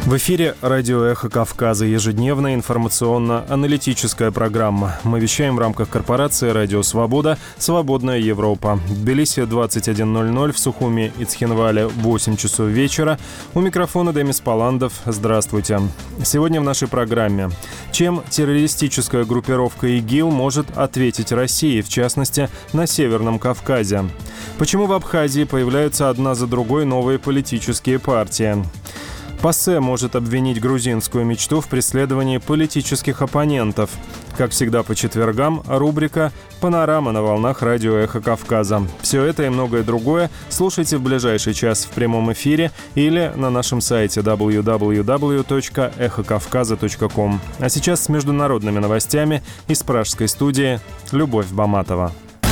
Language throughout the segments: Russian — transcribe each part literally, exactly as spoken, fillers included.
В эфире радио «Эхо Кавказа», ежедневная информационно-аналитическая программа. Мы вещаем в рамках корпорации «Радио Свобода», «Свободная Европа». В Тбилиси двадцать один ноль ноль, в Сухуми и Цхинвале восемь часов вечера. У микрофона Демис Паландов. Здравствуйте. Сегодня в нашей программе. Чем террористическая группировка ИГИЛ может ответить России, в частности, на Северном Кавказе? Почему в Абхазии появляются одна за другой новые политические партии? ПАСЕ может обвинить грузинскую мечту в преследовании политических оппонентов. Как всегда по четвергам, рубрика «Панорама» на волнах радио «Эхо Кавказа». Все это и многое другое слушайте в ближайший час в прямом эфире или на нашем сайте дабл ю дабл ю дабл ю точка эхо кавказа точка ком. А сейчас с международными новостями из пражской студии Любовь Баматова.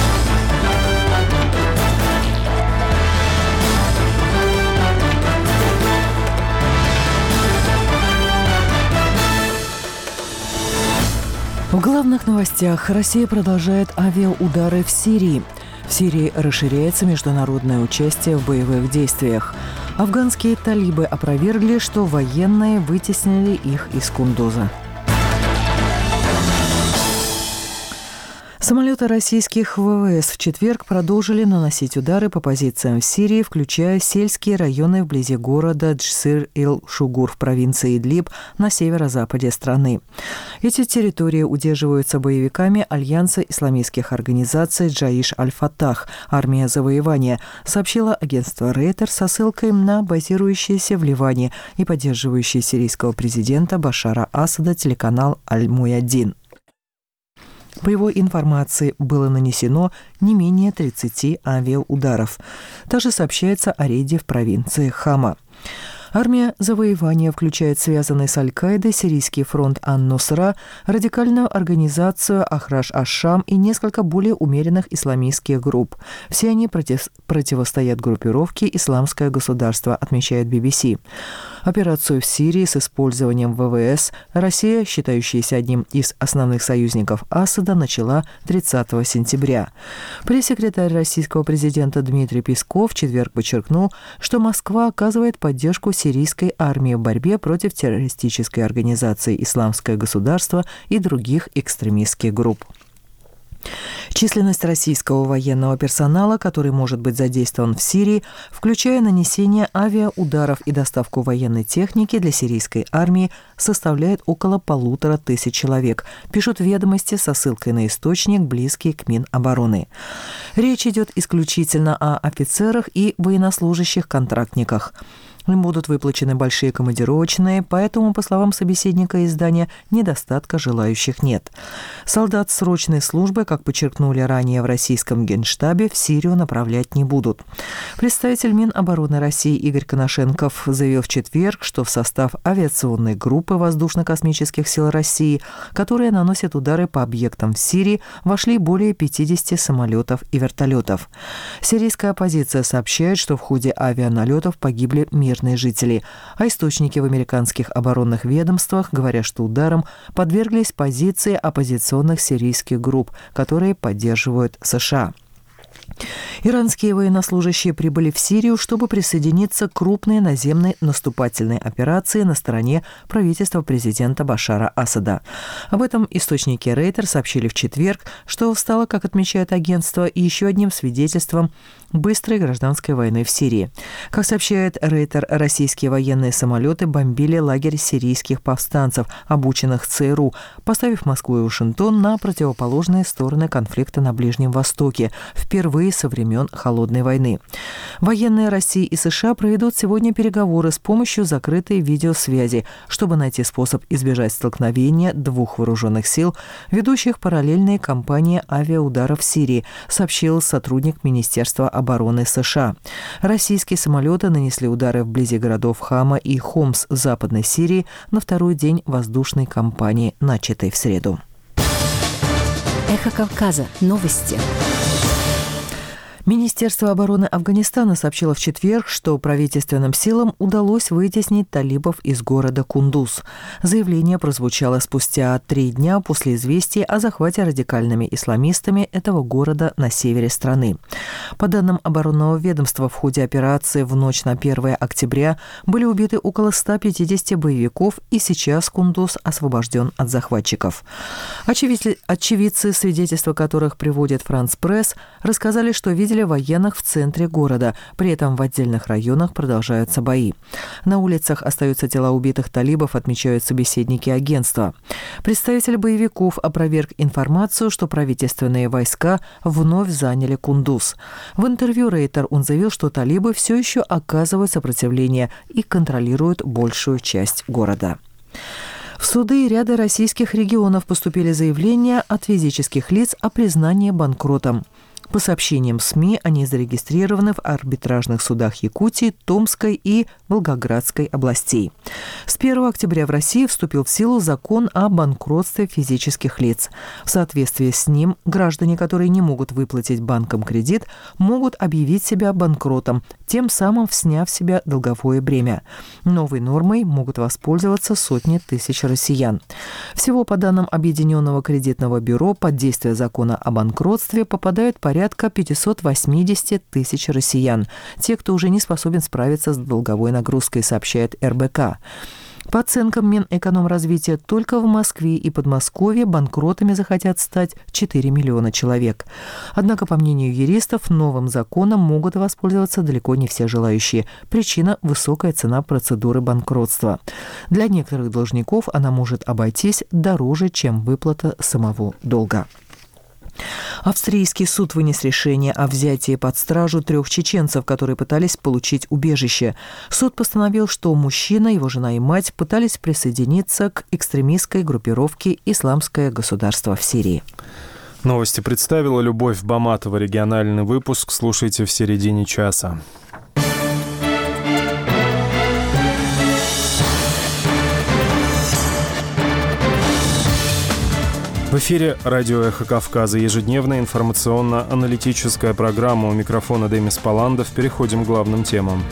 В главных новостях. Россия продолжает авиаудары в Сирии. В Сирии расширяется международное участие в боевых действиях. Афганские талибы опровергли, что военные вытеснили их из Кундуза. Самолеты российских ВВС в четверг продолжили наносить удары по позициям в Сирии, включая сельские районы вблизи города Джсир-ил-Шугур в провинции Идлиб на северо-западе страны. Эти территории удерживаются боевиками Альянса исламистских организаций «Джаиш аль-Фатах» «Армия завоевания», сообщило агентство Рейтер со ссылкой на базирующийся в Ливане и поддерживающий сирийского президента Башара Асада телеканал «Аль-Муяддин». По его информации, было нанесено не менее тридцати авиаударов. Также сообщается о рейде в провинции Хама. Армия завоевания включает связанный с Аль-Каидой Сирийский фронт Ан-Нусра, радикальную организацию Ахраш-аш-Шам и несколько более умеренных исламистских групп. Все они против... противостоят группировке «Исламское государство», отмечает би би си. Операцию в Сирии с использованием ВВС Россия, считающаяся одним из основных союзников Асада, начала тридцатого сентября. Пресс-секретарь российского президента Дмитрий Песков в четверг подчеркнул, что Москва оказывает поддержку сирийской армии в борьбе против террористической организации «Исламское государство» и других экстремистских групп. Численность российского военного персонала, который может быть задействован в Сирии, включая нанесение авиаударов и доставку военной техники для сирийской армии, составляет около полутора тысяч человек, пишут «Ведомости» со ссылкой на источник, близкий к Минобороны. Речь идет исключительно о офицерах и военнослужащих-контрактниках. Им будут выплачены большие командировочные, поэтому, по словам собеседника издания, недостатка желающих нет. Солдат срочной службы, как подчеркнули ранее в российском Генштабе, в Сирию направлять не будут. Представитель Минобороны России Игорь Коношенков заявил в четверг, что в состав авиационной группы воздушно-космических сил России, которые наносят удары по объектам в Сирии, вошли более пятидесяти самолетов и вертолетов. Сирийская оппозиция сообщает, что в ходе авианалетов погибли мирные жители, а источники в американских оборонных ведомствах говорят, что ударам подверглись позиции оппозиционных сирийских групп, которые поддерживают США. Иранские военнослужащие прибыли в Сирию, чтобы присоединиться к крупной наземной наступательной операции на стороне правительства президента Башара Асада. Об этом источники Рейтер сообщили в четверг, что стало, как отмечает агентство, еще одним свидетельством быстрой гражданской войны в Сирии. Как сообщает Рейтер, российские военные самолеты бомбили лагерь сирийских повстанцев, обученных ЦРУ, поставив Москву и Вашингтон на противоположные стороны конфликта на Ближнем Востоке, впервые со времен Холодной войны. Военные России и США проведут сегодня переговоры с помощью закрытой видеосвязи, чтобы найти способ избежать столкновения двух вооруженных сил, ведущих параллельные кампании авиаударов в Сирии, сообщил сотрудник Министерства обороны США. Российские самолеты нанесли удары вблизи городов Хама и Хомс в Западной Сирии на второй день воздушной кампании, начатой в среду. Эхо Кавказа. Новости. Министерство обороны Афганистана сообщило в четверг, что правительственным силам удалось вытеснить талибов из города Кундуз. Заявление прозвучало спустя три дня после известия о захвате радикальными исламистами этого города на севере страны. По данным оборонного ведомства, в ходе операции в ночь на первое октября были убиты около ста пятидесяти боевиков, и сейчас Кундуз освобожден от захватчиков. Очевидцы, очевидцы, свидетельства которых приводит Франс Пресс, рассказали, что видели военных в центре города. При этом в отдельных районах продолжаются бои. На улицах остаются тела убитых талибов, отмечают собеседники агентства. Представитель боевиков опроверг информацию, что правительственные войска вновь заняли Кундуз. В интервью Рейтер он заявил, что талибы все еще оказывают сопротивление и контролируют большую часть города. В суды ряда российских регионов поступили заявления от физических лиц о признании банкротом. По сообщениям СМИ, они зарегистрированы в арбитражных судах Якутии, Томской и Волгоградской областей. С первого октября в России вступил в силу закон о банкротстве физических лиц. В соответствии с ним граждане, которые не могут выплатить банкам кредит, могут объявить себя банкротом, тем самым сняв с себя долговое бремя. Новой нормой могут воспользоваться сотни тысяч россиян. Всего, по данным Объединенного кредитного бюро, под действие закона о банкротстве попадают порядка пятьсот восемьдесят тысяч россиян, те, кто уже не способен справиться с долговой нагрузкой, сообщает эр бэ ка. По оценкам Минэкономразвития, только в Москве и Подмосковье банкротами захотят стать четыре миллиона человек. Однако, по мнению юристов, новым законом могут воспользоваться далеко не все желающие. Причина – высокая цена процедуры банкротства. Для некоторых должников она может обойтись дороже, чем выплата самого долга. Австрийский суд вынес решение о взятии под стражу трех чеченцев, которые пытались получить убежище. Суд постановил, что мужчина, его жена и мать пытались присоединиться к экстремистской группировке «Исламское государство» в Сирии. Новости представила Любовь Баматова. Региональный выпуск слушайте в середине часа. В эфире радио «Эхо Кавказа», ежедневная информационно-аналитическая программа. У микрофона Демис Паландов. Переходим к главным темам.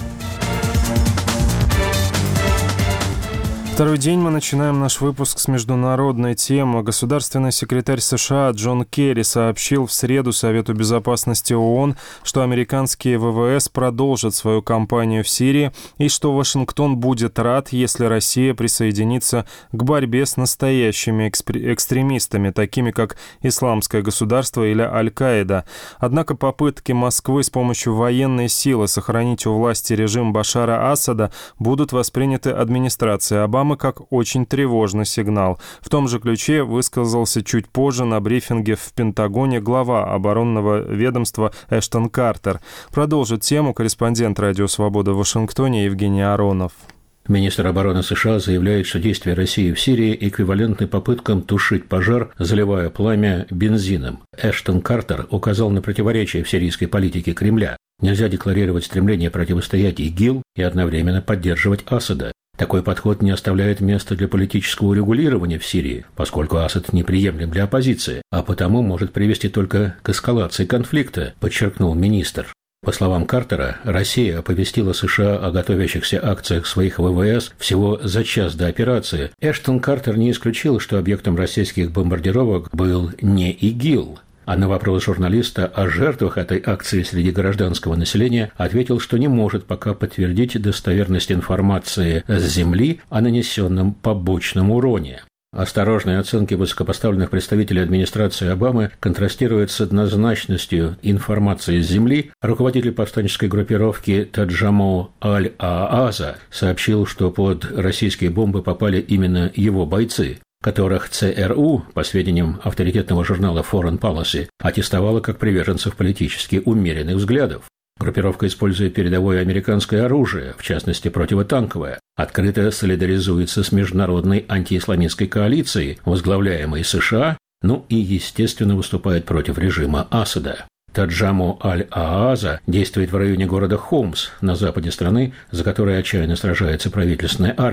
Второй день мы начинаем наш выпуск с международной темы. Государственный секретарь США Джон Керри сообщил в среду Совету Безопасности ООН, что американские вэ вэ эс продолжат свою кампанию в Сирии и что Вашингтон будет рад, если Россия присоединится к борьбе с настоящими экстремистами, такими как Исламское государство или Аль-Каида. Однако попытки Москвы с помощью военной силы сохранить у власти режим Башара Асада будут восприняты администрацией Обамы как очень тревожный сигнал. В том же ключе высказался чуть позже на брифинге в Пентагоне глава оборонного ведомства Эштон Картер. Продолжит тему корреспондент «Радио Свобода» в Вашингтоне Евгений Аронов. Министр обороны США заявляет, что действия России в Сирии эквивалентны попыткам тушить пожар, заливая пламя бензином. Эштон Картер указал на противоречия в сирийской политике Кремля. Нельзя декларировать стремление противостоять ИГИЛ и одновременно поддерживать Асада. Такой подход не оставляет места для политического урегулирования в Сирии, поскольку Асад неприемлем для оппозиции, а потому может привести только к эскалации конфликта, подчеркнул министр. По словам Картера, Россия оповестила США о готовящихся акциях своих вэ вэ эс всего за час до операции. Эштон Картер не исключил, что объектом российских бомбардировок был не ИГИЛ. А на вопрос журналиста о жертвах этой акции среди гражданского населения ответил, что не может пока подтвердить достоверность информации с земли о нанесенном побочном уроне. Осторожные оценки высокопоставленных представителей администрации Обамы контрастируют с однозначностью информации с земли. Руководитель повстанческой группировки Таджамо Аль-Ааза сообщил, что под российские бомбы попали именно его бойцы, которых ЦРУ, по сведениям авторитетного журнала Foreign Policy, аттестовала как приверженцев политически умеренных взглядов. Группировка использует передовое американское оружие, в частности противотанковое, открыто солидаризуется с международной антиисламистской коалицией, возглавляемой США, ну и, естественно, выступает против режима Асада. Таджамо Аль-Ааза действует в районе города Хомс на западе страны, за который отчаянно сражается правительственная армия.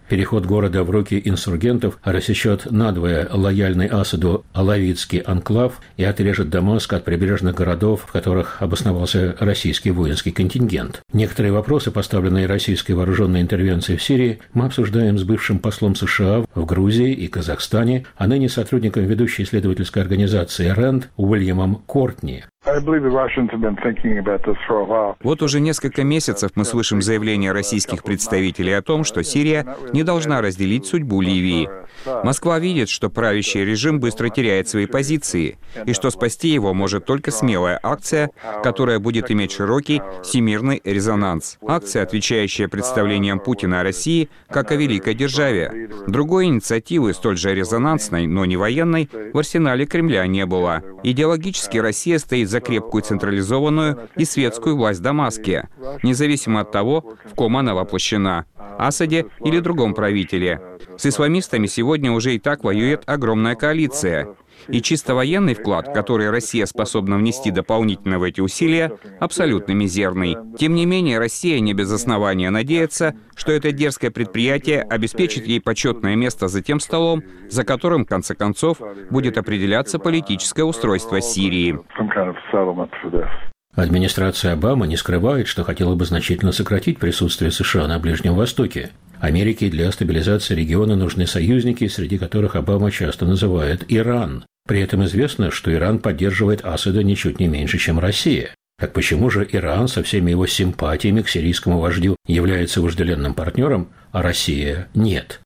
Переход города в руки инсургентов рассечет надвое лояльный Асаду алавитский анклав и отрежет Дамаск от прибрежных городов, в которых обосновался российский воинский контингент. Некоторые вопросы, поставленные российской вооруженной интервенцией в Сирии, мы обсуждаем с бывшим послом США в Грузии и Казахстане, а ныне сотрудником ведущей исследовательской организации рэнд Уильямом Кортни. Вот уже несколько месяцев мы слышим заявления российских представителей о том, что Сирия не должна разделить судьбу Ливии. Москва видит, что правящий режим быстро теряет свои позиции, и что спасти его может только смелая акция, которая будет иметь широкий всемирный резонанс. Акция, отвечающая представлениям Путина о России как о великой державе. Другой инициативы, столь же резонансной, но не военной, в арсенале Кремля не было. Идеологически Россия стоит за крепкую централизованную и светскую власть в Дамаске, независимо от того, в ком она воплощена – Асаде или другом правителе. С исламистами сегодня уже и так воюет огромная коалиция. И чисто военный вклад, который Россия способна внести дополнительно в эти усилия, абсолютно мизерный. Тем не менее, Россия не без основания надеется, что это дерзкое предприятие обеспечит ей почетное место за тем столом, за которым, в конце концов, будет определяться политическое устройство Сирии. Администрация Обамы не скрывает, что хотела бы значительно сократить присутствие США на Ближнем Востоке. Америке для стабилизации региона нужны союзники, среди которых Обама часто называет Иран. При этом известно, что Иран поддерживает Асада ничуть не меньше, чем Россия. Так почему же Иран со всеми его симпатиями к сирийскому вождю является вожделенным партнером, а Россия нет?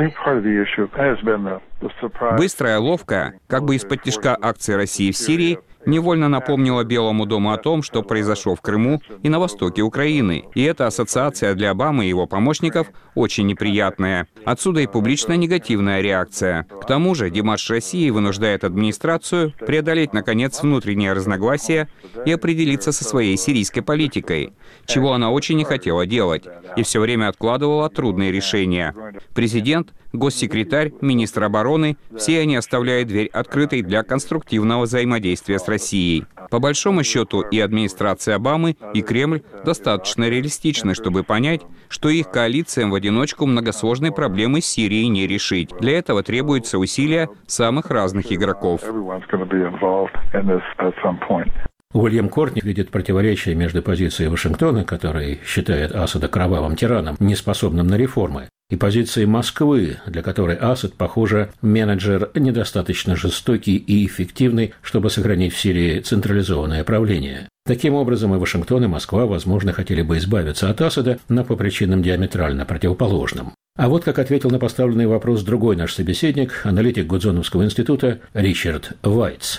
Быстрая, ловкая, как бы из-под тишка акции России в Сирии, невольно напомнила Белому дому о том, что произошло в Крыму и на востоке Украины. И эта ассоциация для Обамы и его помощников очень неприятная. Отсюда и публичная негативная реакция. К тому же демарш России вынуждает администрацию преодолеть, наконец, внутренние разногласия и определиться со своей сирийской политикой, чего она очень не хотела делать, и все время откладывала трудные решения. Президент, госсекретарь, министр обороны – все они оставляют дверь открытой для конструктивного взаимодействия с Россией. По большому счету, и администрация Обамы, и Кремль достаточно реалистичны, чтобы понять, что их коалициям в одиночку многосложные проблемы с Сирией не решить. Для этого требуются усилия самых разных игроков. Уильям Кортни видит противоречие между позицией Вашингтона, который считает Асада кровавым тираном, неспособным на реформы, и позицией Москвы, для которой Асад, похоже, менеджер недостаточно жестокий и эффективный, чтобы сохранить в Сирии централизованное правление. Таким образом, и Вашингтон, и Москва, возможно, хотели бы избавиться от Асада, но по причинам диаметрально противоположным. А вот как ответил на поставленный вопрос другой наш собеседник, аналитик Гудзоновского института Ричард Вайтс.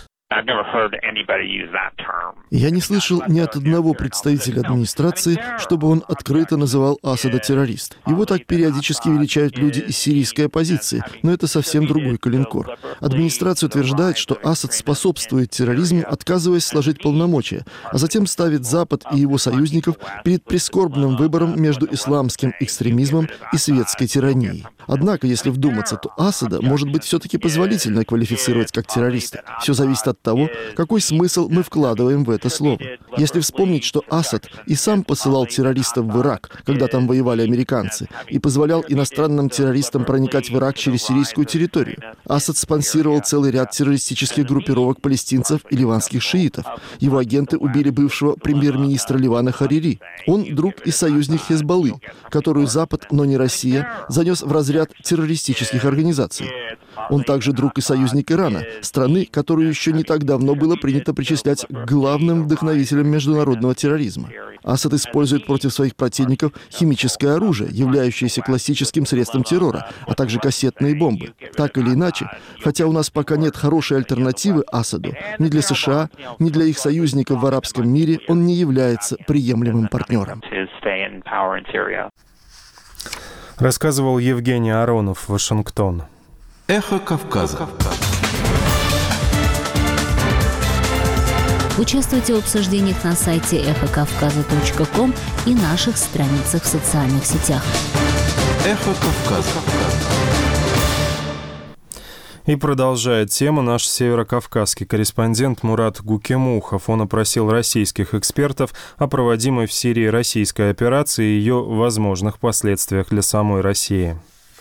Я не слышал ни от одного представителя администрации, чтобы он открыто называл Асада террорист. Его так периодически величают люди из сирийской оппозиции, но это совсем другой коленкор. Администрация утверждает, что Асад способствует терроризму, отказываясь сложить полномочия, а затем ставит Запад и его союзников перед прискорбным выбором между исламским экстремизмом и светской тиранией. Однако, если вдуматься, то Асада, может быть, все-таки позволительно квалифицировать как террориста. Все зависит от того, какой смысл мы вкладываем в это слово. Если вспомнить, что Асад и сам посылал террористов в Ирак, когда там воевали американцы, и позволял иностранным террористам проникать в Ирак через сирийскую территорию. Асад спонсировал целый ряд террористических группировок палестинцев и ливанских шиитов. Его агенты убили бывшего премьер-министра Ливана Харири. Он друг и союзник Хезболлы, которую Запад, но не Россия, занес в разряд террористических организаций. Он также друг и союзник Ирана, страны, которую еще не так давно было принято причислять к главным вдохновителям международного терроризма. Асад использует против своих противников химическое оружие, являющееся классическим средством террора, а также кассетные бомбы. Так или иначе, хотя у нас пока нет хорошей альтернативы Асаду, ни для США, ни для их союзников в арабском мире он не является приемлемым партнером. Рассказывал Евгений Аронов, Вашингтон. Эхо Кавказа. Участвуйте в обсуждениях на сайте эхо кавказа точка ком и наших страницах в социальных сетях. Эхо Кавказа. И продолжает тему наш северокавказский корреспондент Мурат Гукемухов. Он опросил российских экспертов о проводимой в Сирии российской операции и ее возможных последствиях для самой России.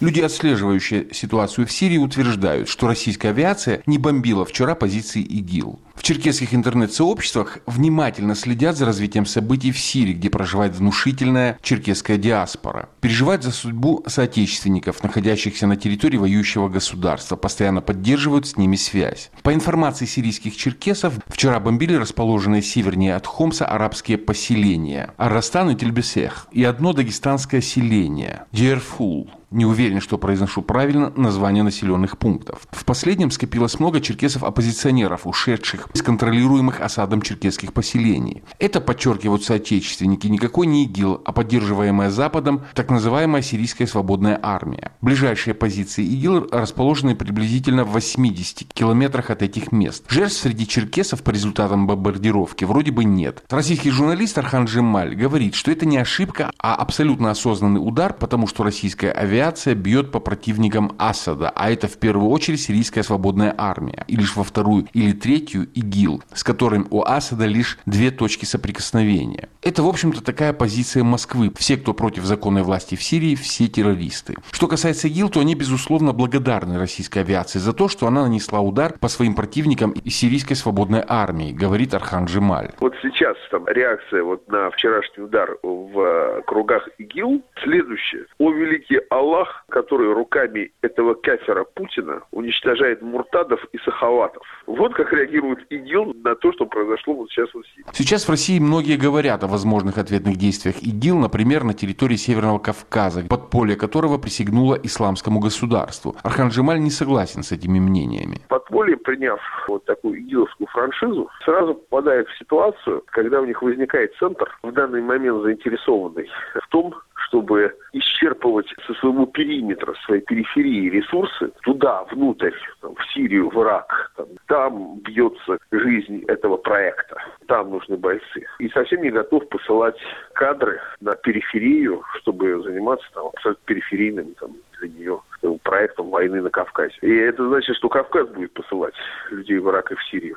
Люди, отслеживающие ситуацию в Сирии, утверждают, что российская авиация не бомбила вчера позиции ИГИЛ. В черкесских интернет-сообществах внимательно следят за развитием событий в Сирии, где проживает внушительная черкесская диаспора. Переживают за судьбу соотечественников, находящихся на территории воюющего государства, постоянно поддерживают с ними связь. По информации сирийских черкесов, вчера бомбили расположенные севернее от Хомса арабские поселения Ар-Растан и Тель-Бесех и одно дагестанское селение Джерфул. Не уверен, что произношу правильно название населенных пунктов. В последнем скопилось много черкесов-оппозиционеров, ушедших из контролируемых Асадом черкесских поселений. Это, подчеркивают соотечественники, никакой не ИГИЛ, а поддерживаемая Западом так называемая Сирийская свободная армия. Ближайшие позиции ИГИЛ расположены приблизительно в восьмидесяти километрах от этих мест. Жертв среди черкесов по результатам бомбардировки вроде бы нет. Российский журналист Орхан Джемаль говорит, что это не ошибка, а абсолютно осознанный удар, потому что российская авиация бьет по противникам Асада, а это в первую очередь Сирийская свободная армия, и лишь во вторую или третью ИГИЛ, с которым у Асада лишь две точки соприкосновения. Это, в общем-то, такая позиция Москвы. Все, кто против законной власти в Сирии, все террористы. Что касается ИГИЛ, то они, безусловно, благодарны российской авиации за то, что она нанесла удар по своим противникам из Сирийской свободной армии, говорит Орхан Джемаль. Вот сейчас там реакция вот на вчерашний удар в кругах ИГИЛ следующая. О великий Аллах, который руками этого кафера Путина уничтожает муртадов и сахаватов. Вот как реагирует ИГИЛ на то, что произошло вот сейчас в Сирии. Сейчас в России многие говорят о возможных ответных действиях ИГИЛ, например, на территории Северного Кавказа, подполье которого присягнуло исламскому государству. Орхан Джемаль не согласен с этими мнениями. Подполье, приняв вот такую игиловскую франшизу, сразу попадает в ситуацию, когда у них возникает центр, в данный момент заинтересованный в том, чтобы исчерпывать со своего периметра, своей периферии ресурсы туда, внутрь, там, в Сирию, в Ирак. Там, там бьется жизнь этого проекта. Там нужны бойцы. И совсем не готов посылать кадры на периферию, чтобы заниматься там, абсолютно периферийным там, для нее проектом войны на Кавказе. И это значит, что Кавказ будет посылать людей в Ирак и в Сирию,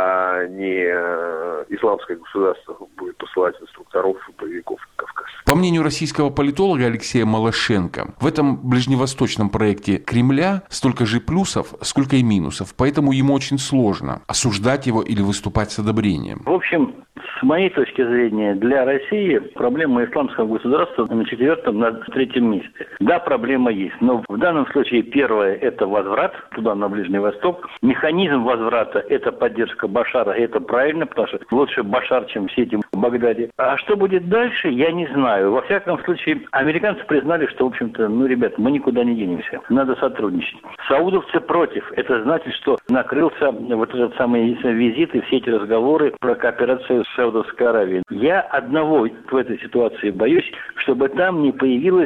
а не исламское государство будет посылать инструкторов и боевиков на Кавказ. По мнению российского политолога Алексея Малашенко, в этом ближневосточном проекте Кремля столько же плюсов, сколько и минусов, поэтому ему очень сложно осуждать его или выступать с одобрением. В общем, с моей точки зрения, для России проблема исламского государства на четвертом, на третьем месте. Да, проблема есть, но в данном случае первое – это возврат туда, на Ближний Восток. Механизм возврата – это поддержка Башара, и это правильно, потому что лучше Башар, чем все эти в Багдаде. А что будет дальше, я не знаю. Во всяком случае, американцы признали, что, в общем-то, ну, ребят, мы никуда не денемся, надо сотрудничать. Саудовцы против. Это значит, что накрылся вот этот самый визит и все эти разговоры про кооперацию с Саудовской Аравией. Я одного в этой ситуации боюсь, чтобы там не появилась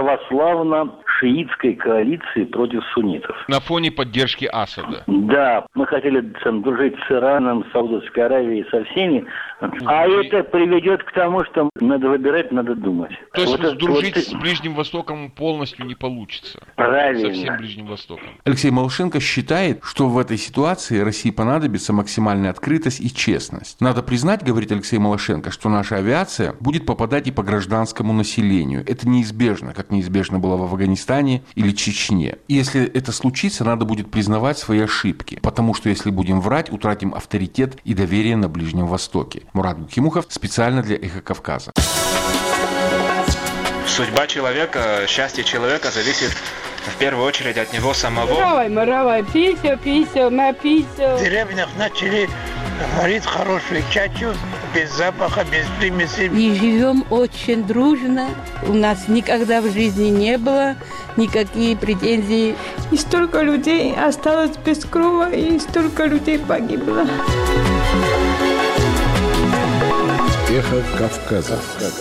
православно-шиитской коалиции против суннитов. На фоне поддержки Асада. Да, мы хотели там, дружить с Ираном, с Саудовской Аравией, со всеми. А это приведет к тому, что надо выбирать, надо думать. То есть вот дружить вот... с Ближним Востоком полностью не получится. Правильно. Со всем Ближним Востоком. Алексей Малашенко считает, что в этой ситуации России понадобится максимальная открытость и честность. Надо признать, говорит Алексей Малашенко, что наша авиация будет попадать и по гражданскому населению. Это неизбежно, как неизбежно было в Афганистане или Чечне. И если это случится, надо будет признавать свои ошибки. Потому что если будем врать, утратим авторитет и доверие на Ближнем Востоке. Мурат Гукимухов специально для «Эхо Кавказа». Судьба человека, счастье человека зависит в первую очередь от него самого. Маравай, маравай, писю, писю, ма писю. В деревнях начали варить хороший чачу, без запаха, без примесей. И живем очень дружно. У нас никогда в жизни не было никакие претензий. И столько людей осталось без крова, и столько людей погибло. Эхо Кавказа.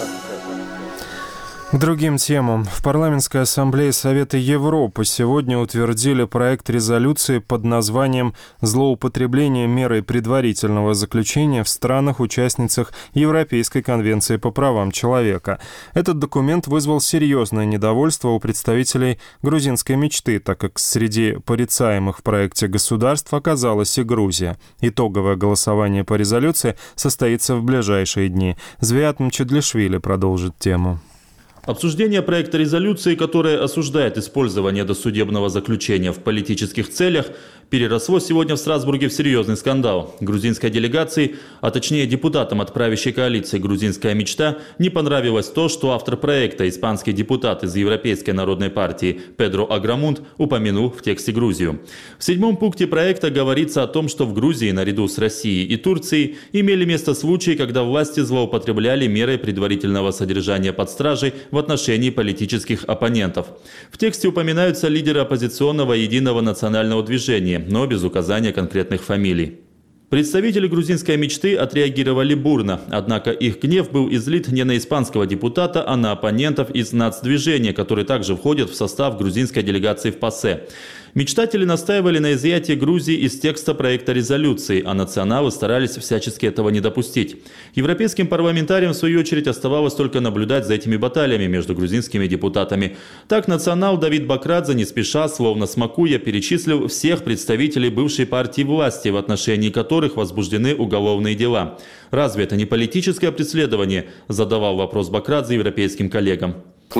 К другим темам. В Парламентской ассамблее Совета Европы сегодня утвердили проект резолюции под названием «Злоупотребление мерой предварительного заключения в странах-участницах Европейской конвенции по правам человека». Этот документ вызвал серьезное недовольство у представителей грузинской мечты, так как среди порицаемых в проекте государств оказалась и Грузия. Итоговое голосование по резолюции состоится в ближайшие дни. Звиат Мчедлишвили продолжит тему. Обсуждение проекта резолюции, которая осуждает использование досудебного заключения в политических целях, переросло сегодня в Страсбурге в серьезный скандал. Грузинской делегации, а точнее депутатам от правящей коалиции «Грузинская мечта», не понравилось то, что автор проекта, испанский депутат из Европейской народной партии Педро Аграмунт, упомянул в тексте Грузию. В седьмом пункте проекта говорится о том, что в Грузии, наряду с Россией и Турцией, имели место случаи, когда власти злоупотребляли мерой предварительного содержания под стражей в отношении политических оппонентов. В тексте упоминаются лидеры оппозиционного единого национального движения, но без указания конкретных фамилий. Представители грузинской мечты отреагировали бурно, однако их гнев был излит не на испанского депутата, а на оппонентов из нацдвижения, которые также входят в состав грузинской делегации в ПАСЕ. Мечтатели настаивали на изъятии Грузии из текста проекта резолюции, а националы старались всячески этого не допустить. Европейским парламентариям, в свою очередь, оставалось только наблюдать за этими баталиями между грузинскими депутатами. Так национал Давид Бакрадзе не спеша, словно смакуя, перечислил всех представителей бывшей партии власти, в отношении которых возбуждены уголовные дела. Разве это не политическое преследование? Задавал вопрос Бакрадзе европейским коллегам.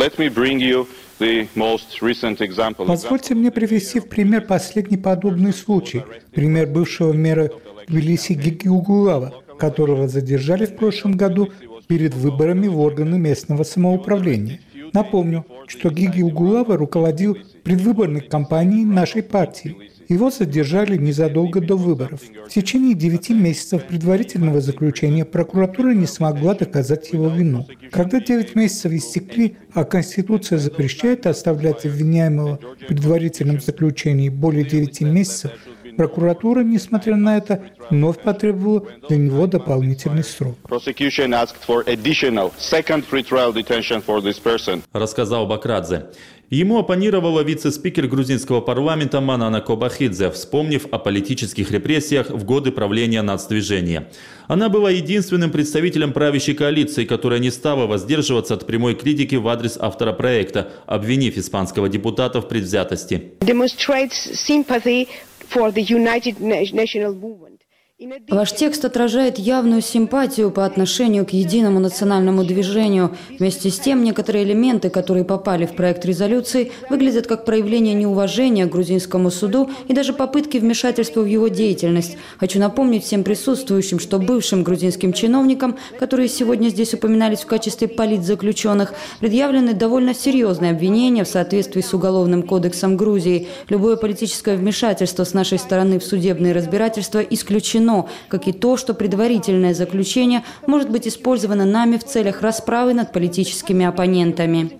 Позвольте мне привести в пример последний подобный случай. Пример бывшего мэра Тбилиси Гиги Угулава, которого задержали в прошлом году перед выборами в органы местного самоуправления. Напомню, что Гиги Угулава руководил предвыборной кампанией нашей партии. Его задержали незадолго до выборов. В течение девяти месяцев предварительного заключения прокуратура не смогла доказать его вину. Когда девять месяцев истекли, а Конституция запрещает оставлять обвиняемого в предварительном заключении более девяти месяцев, прокуратура, несмотря на это, вновь потребовала для него дополнительный срок. Рассказал Бакрадзе. Ему оппонировала вице-спикер грузинского парламента Манана Кобахидзе, вспомнив о политических репрессиях в годы правления нацдвижения. Она была единственным представителем правящей коалиции, которая не стала воздерживаться от прямой критики в адрес автора проекта, обвинив испанского депутата в предвзятости. Ваш текст отражает явную симпатию по отношению к единому национальному движению. Вместе с тем, некоторые элементы, которые попали в проект резолюции, выглядят как проявление неуважения к грузинскому суду и даже попытки вмешательства в его деятельность. Хочу напомнить всем присутствующим, что бывшим грузинским чиновникам, которые сегодня здесь упоминались в качестве политзаключенных, предъявлены довольно серьезные обвинения в соответствии с Уголовным кодексом Грузии. Любое политическое вмешательство с нашей стороны в судебные разбирательства исключено, как и то, что предварительное заключение может быть использовано нами в целях расправы над политическими оппонентами.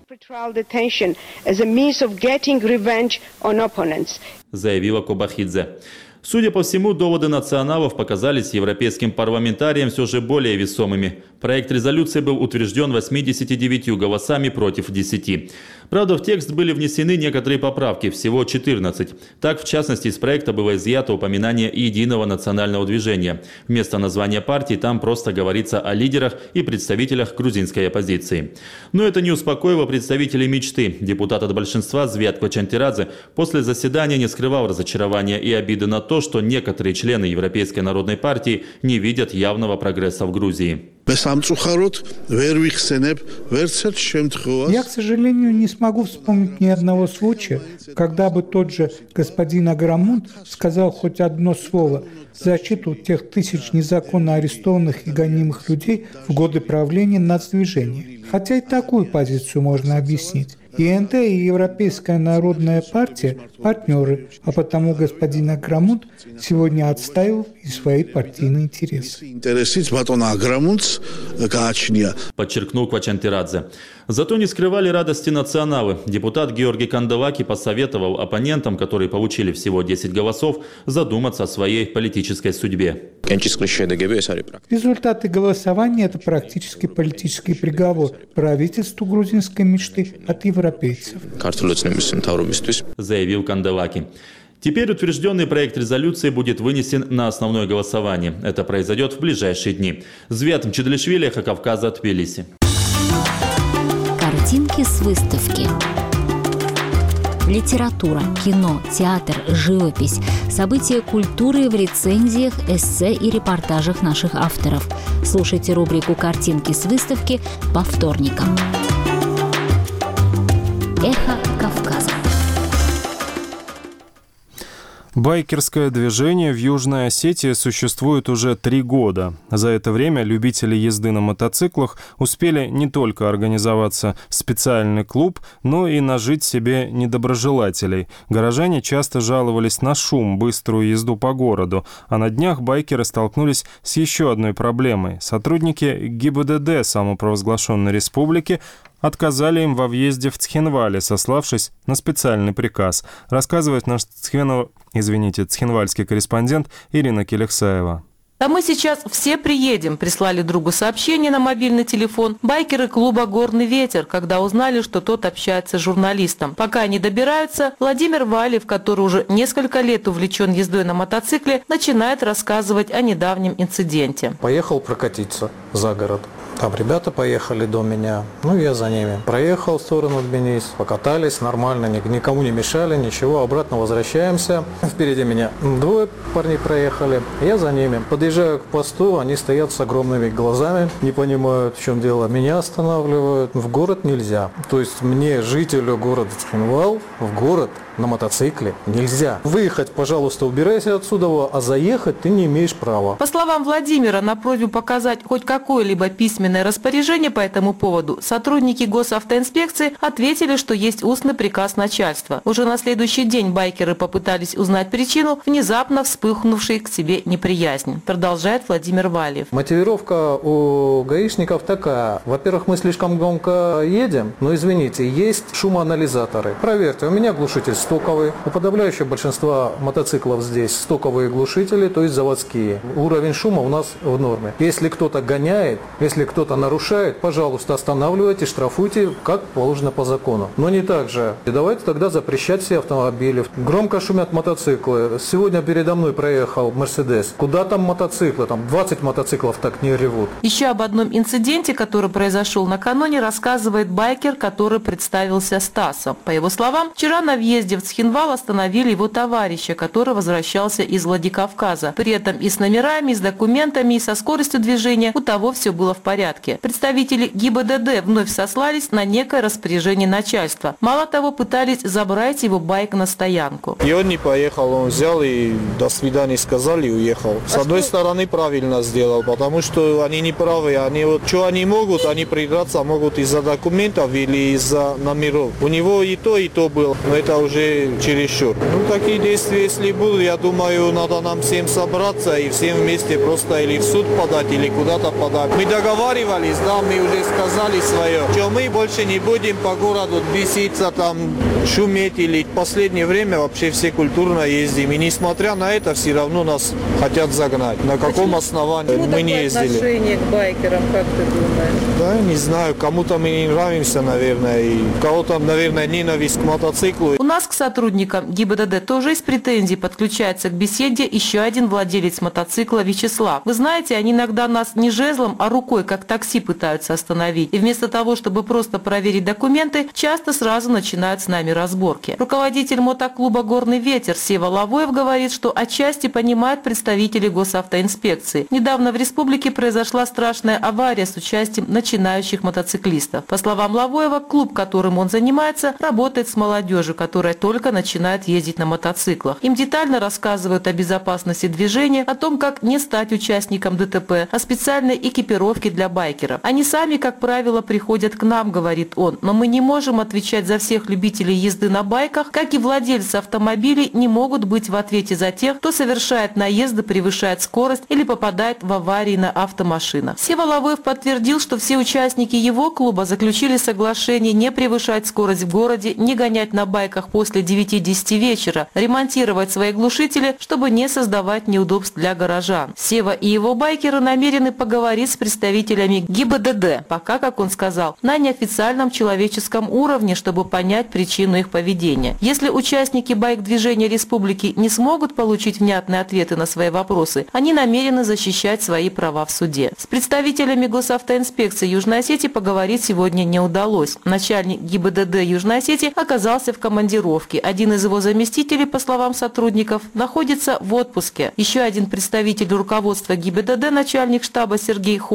Заявила Кобахидзе. Судя по всему, доводы националов показались европейским парламентариям все же более весомыми. Проект резолюции был утвержден восьмидесятью девятью голосами против десяти. Правда, в текст были внесены некоторые поправки, всего четырнадцать. Так, в частности, из проекта было изъято упоминание единого национального движения. Вместо названия партии там просто говорится о лидерах и представителях грузинской оппозиции. Но это не успокоило представителей мечты. Депутат от большинства Звят Квачантирадзе после заседания не скрывал разочарования и обиды на то, что некоторые члены Европейской народной партии не видят явного прогресса в Грузии. Я, к сожалению, не смогу вспомнить ни одного случая, когда бы тот же господин Аграмунт сказал хоть одно слово в защиту тех тысяч незаконно арестованных и гонимых людей в годы правления нацдвижения. Хотя и такую позицию можно объяснить. ЕНТ и Европейская народная партия – партнеры, а потому господин Аграмунт сегодня отстаивал и свои партийные интересы. Подчеркнул Квачантирадзе. Зато не скрывали радости националы. Депутат Георгий Канделаки посоветовал оппонентам, которые получили всего десять голосов, задуматься о своей политической судьбе. Результаты голосования – это практически политический приговор правительству грузинской мечты от европейцев. Заявил Канделаки. Теперь утвержденный проект резолюции будет вынесен на основное голосование. Это произойдет в ближайшие дни. Звят Мчедлишвили, Эхо Кавказа, Тбилиси. Картинки с выставки. Литература, кино, театр, живопись, события культуры в рецензиях, эссе и репортажах наших авторов. Слушайте рубрику «Картинки с выставки» по вторникам. Эхо Кавказа. Байкерское движение в Южной Осетии существует уже три года. За это время любители езды на мотоциклах успели не только организоваться специальный клуб, но и нажить себе недоброжелателей. Горожане часто жаловались на шум, быструю езду по городу, а на днях байкеры столкнулись с еще одной проблемой. Сотрудники ГИБДД самопровозглашенной республики отказали им во въезде в Цхинвале, сославшись на специальный приказ. Рассказывает наш Цхинвал... извините, цхинвальский корреспондент Ирина Келексаева. «Да мы сейчас все приедем», – прислали другу сообщение на мобильный телефон байкеры клуба «Горный ветер», когда узнали, что тот общается с журналистом. Пока они добираются, Владимир Валиев, который уже несколько лет увлечен ездой на мотоцикле, начинает рассказывать о недавнем инциденте. Поехал прокатиться за город. Там ребята поехали до меня, ну я за ними. Проехал в сторону Тбилиси, покатались нормально, никому не мешали, ничего. Обратно возвращаемся. Впереди меня двое парней проехали, я за ними. Подъезжаю к посту, они стоят с огромными глазами, не понимают, в чем дело. Меня останавливают. В город нельзя. То есть мне, жителю города Цхинвал, в город на мотоцикле нельзя. Выехать, пожалуйста, убирайся отсюда, а заехать ты не имеешь права. По словам Владимира, на просьбу показать хоть какое-либо письменное распоряжение по этому поводу, сотрудники госавтоинспекции ответили, что есть устный приказ начальства. Уже на следующий день байкеры попытались узнать причину внезапно вспыхнувшей к себе неприязни. Продолжает Владимир Валиев. Мотивировка у гаишников такая. Во-первых, мы слишком громко едем, но, извините, есть шумоанализаторы. Проверьте, у меня глушитель стоковый. У подавляющего большинства мотоциклов здесь стоковые глушители, то есть заводские. Уровень шума у нас в норме. Если кто-то гоняет, если кто-то нарушает, пожалуйста, останавливайте, штрафуйте, как положено по закону. Но не так же. И давайте тогда запрещать все автомобили. Громко шумят мотоциклы. Сегодня передо мной проехал Мерседес. Куда там мотоциклы? Там двадцать мотоциклов так не ревут. Еще об одном инциденте, который произошел накануне, рассказывает байкер, который представился Стасом. По его словам, вчера на въезде в Цхинвал остановили его товарища, который возвращался из Владикавказа. При этом и с номерами, и с документами, и со скоростью движения у того все было в порядке. Представители ГИБДД вновь сослались на некое распоряжение начальства. Мало того, пытались забрать его байк на стоянку. И он не поехал, он взял и до свидания сказали и уехал. С а одной что? стороны правильно сделал, потому что они не правы. Они вот что они могут, они придраться могут из-за документов или из-за номеров. У него и то, и то было, но это уже чересчур. Ну, такие действия, если будут, я думаю, надо нам всем собраться и всем вместе просто или в суд подать, или куда-то подать. Мы договаривались, да, мы уже сказали свое, что мы больше не будем по городу беситься, там, шуметь, или в последнее время вообще все культурно ездим. И несмотря на это, все равно нас хотят загнать. На каком основании Почему мы не ездили? Отношение к байкерам, как ты думаешь? Да, не знаю, кому-то мы не нравимся, наверное, и у кого-то, наверное, ненависть к мотоциклу. У нас к сотрудникам ГИБДД тоже из претензий подключается к беседе еще один владелец мотоцикла Вячеслав. Вы знаете, они иногда нас не жезлом, а рукой, как такси, пытаются остановить. И вместо того, чтобы просто проверить документы, часто сразу начинают с нами разборки. Руководитель мотоклуба «Горный ветер» Сева Лавоев говорит, что отчасти понимает представителей госавтоинспекции. Недавно в республике произошла страшная авария с участием начинающих мотоциклистов. По словам Лавоева, клуб, которым он занимается, работает с молодежью, которая только начинает ездить на мотоциклах. Им детально рассказывают о безопасности движения, о том, как не стать участником ДТП, о специальной экипировке для байкеров. Они сами, как правило, приходят к нам, говорит он, но мы не можем отвечать за всех любителей езды на байках, как и владельцы автомобилей не могут быть в ответе за тех, кто совершает наезды, превышает скорость или попадает в аварии на автомашинах. Сева Лавоев подтвердил, что все участники его клуба заключили соглашение не превышать скорость в городе, не гонять на байках после девяти-десяти вечера, ремонтировать свои глушители, чтобы не создавать неудобств для горожан. Сева и его байкеры намерены поговорить с представителями ГИБДД, пока, как он сказал, на неофициальном человеческом уровне, чтобы понять причину их поведения. Если участники байк-движения республики не смогут получить внятные ответы на свои вопросы, они намерены защищать свои права в суде. С представителями госавтоинспекции Южной Осетии поговорить сегодня не удалось. Начальник ГИБДД Южной Осетии оказался в командировке. Один из его заместителей, по словам сотрудников, находится в отпуске. Еще один представитель руководства ГИБДД, начальник штаба Сергей Ходов, отказался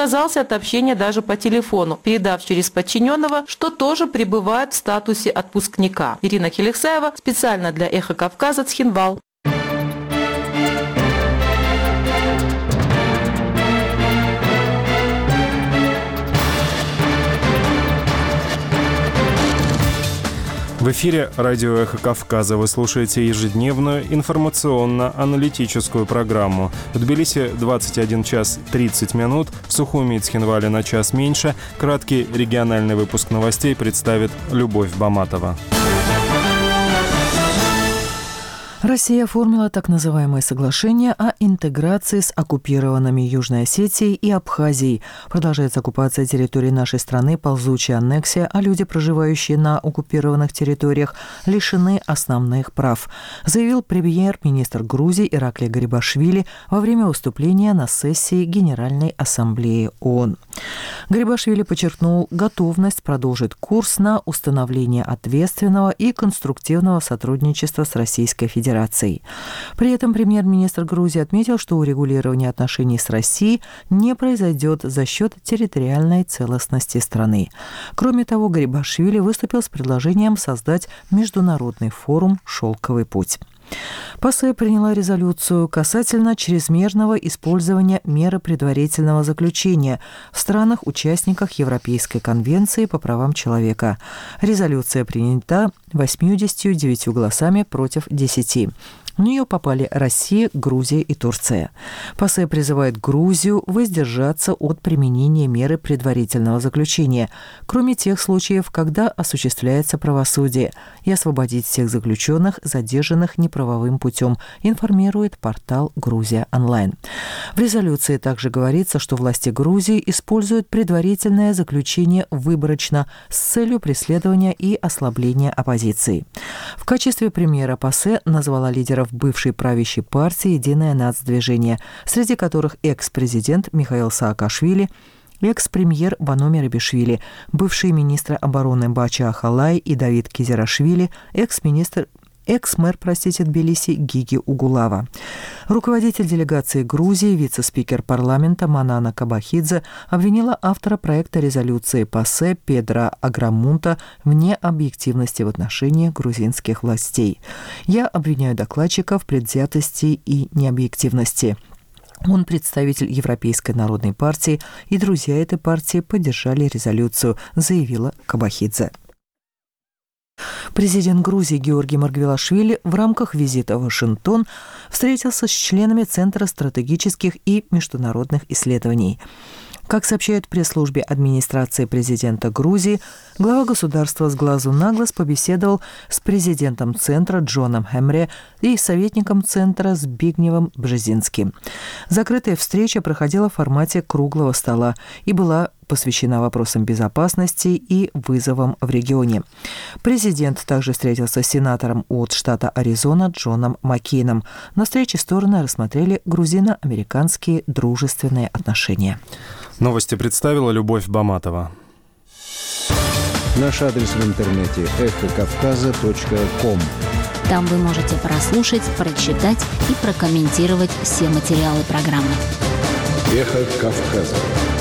отказался от общения даже по телефону, передав через подчиненного, что тоже пребывает в статусе отпускника. Ирина Хелексаева специально для «Эхо Кавказа», Цхинвал. В эфире радио «Эхо Кавказа». Вы слушаете ежедневную информационно-аналитическую программу. В Тбилиси двадцать один час тридцать минут, в Сухуми и Цхинвале на час меньше. Краткий региональный выпуск новостей представит Любовь Баматова. Россия оформила так называемое соглашение о интеграции с оккупированными Южной Осетией и Абхазией. Продолжается оккупация территории нашей страны, ползучая аннексия, а люди, проживающие на оккупированных территориях, лишены основных прав, заявил премьер-министр Грузии Ираклий Гарибашвили во время выступления на сессии Генеральной Ассамблеи ООН. Гарибашвили подчеркнул готовность продолжить курс на установление ответственного и конструктивного сотрудничества с Российской Федерацией. При этом премьер-министр Грузии отметил, что урегулирование отношений с Россией не произойдет за счет территориальной целостности страны. Кроме того, Гарибашвили выступил с предложением создать международный форум «Шелковый путь». ПАСЕ приняла резолюцию касательно чрезмерного использования меры предварительного заключения в странах-участниках Европейской конвенции по правам человека. Резолюция принята восемьюдесятью девятью голосами против десяти. В нее попали Россия, Грузия и Турция. ПАСЕ призывает Грузию воздержаться от применения меры предварительного заключения, кроме тех случаев, когда осуществляется правосудие, и освободить всех заключенных, задержанных неправовым путем, информирует портал «Грузия онлайн». В резолюции также говорится, что власти Грузии используют предварительное заключение выборочно с целью преследования и ослабления оппозиции. В качестве примера ПАСЕ назвала лидеров бывшей правящей партии «Единое нацдвижение», среди которых экс-президент Михаил Саакашвили, экс-премьер Бано Мерабишвили, бывшие министры обороны Бача Ахалай и Давид Кизерашвили, экс-министр экс-мэр, простите, Тбилиси Гиги Угулава. Руководитель делегации Грузии, вице-спикер парламента Манана Кабахидзе обвинила автора проекта резолюции ПАСЕ Педро Аграмунта в необъективности в отношении грузинских властей. «Я обвиняю докладчика в предвзятости и необъективности. Он представитель Европейской народной партии, и друзья этой партии поддержали резолюцию», заявила Кабахидзе. Президент Грузии Георгий Маргвелашвили в рамках визита в Вашингтон встретился с членами Центра стратегических и международных исследований. Как сообщают в пресс-службе администрации президента Грузии, глава государства с глазу на глаз побеседовал с президентом Центра Джоном Хемре и советником Центра Збигневым Бжезинским. Закрытая встреча проходила в формате круглого стола и была посвящена вопросам безопасности и вызовам в регионе. Президент также встретился с сенатором от штата Аризона Джоном Маккейном. На встрече стороны рассмотрели грузино-американские дружественные отношения. Новости представила Любовь Баматова. Наш адрес в интернете эхо кавказа точка ком. Там вы можете прослушать, прочитать и прокомментировать все материалы программы. Эхо Кавказа.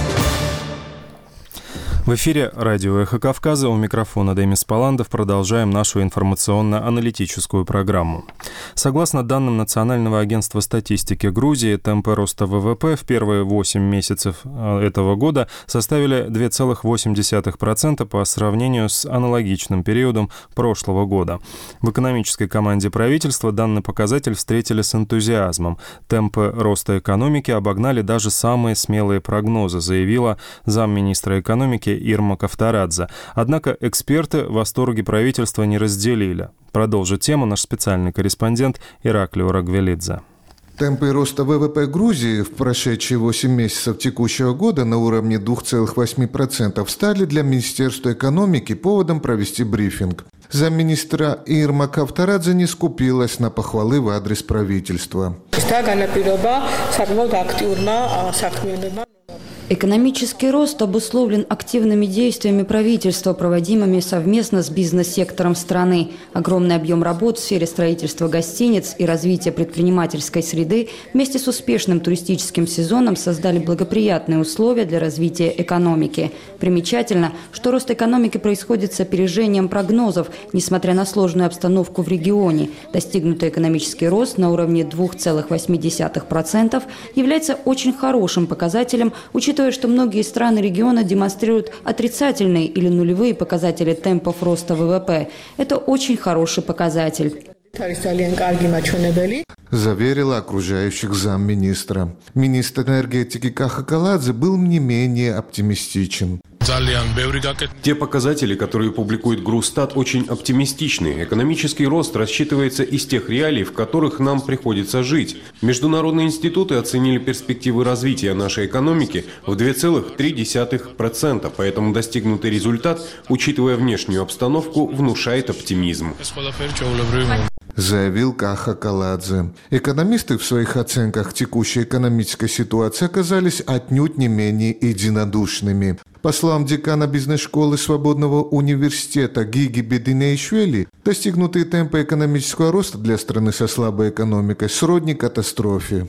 В эфире радио «Эхо Кавказа», у микрофона Демис Паландов. Продолжаем нашу информационно-аналитическую программу. Согласно данным Национального агентства статистики Грузии, темпы роста ВВП в первые восемь месяцев этого года составили два целых восемь десятых процента по сравнению с аналогичным периодом прошлого года. В экономической команде правительства данный показатель встретили с энтузиазмом. Темпы роста экономики обогнали даже самые смелые прогнозы, заявила замминистра экономики Ирма Кавторадзе. Однако эксперты в восторге правительства не разделили. Продолжит тему наш специальный корреспондент Ираклий Урагвелидзе. Темпы роста ВВП Грузии в прошедшие восемь месяцев текущего года на уровне два целых восемь десятых процента стали для Министерства экономики поводом провести брифинг. Замминистра Ирма Кавторадзе не скупилась на похвалы в адрес правительства. Экономический рост обусловлен активными действиями правительства, проводимыми совместно с бизнес-сектором страны. Огромный объем работ в сфере строительства гостиниц и развития предпринимательской среды вместе с успешным туристическим сезоном создали благоприятные условия для развития экономики. Примечательно, что рост экономики происходит с опережением прогнозов, несмотря на сложную обстановку в регионе. Достигнутый экономический рост на уровне двух целых восьми десятых процента является очень хорошим показателем, учитывая, что многие страны региона демонстрируют отрицательные или нулевые показатели темпов роста ВВП. Это очень хороший показатель. Заверила окружающих замминистра. Министр энергетики Каха Каладзе был не менее оптимистичен. Те показатели, которые публикует Грустат, очень оптимистичны. Экономический рост рассчитывается из тех реалий, в которых нам приходится жить. Международные институты оценили перспективы развития нашей экономики в два целых три десятых процента, поэтому достигнутый результат, учитывая внешнюю обстановку, внушает оптимизм. Заявил Каха Каладзе. Экономисты в своих оценках текущей экономической ситуации оказались отнюдь не менее единодушными. По словам декана бизнес-школы Свободного университета Гиги Бединейшвили, достигнутые темпы экономического роста для страны со слабой экономикой сродни катастрофе.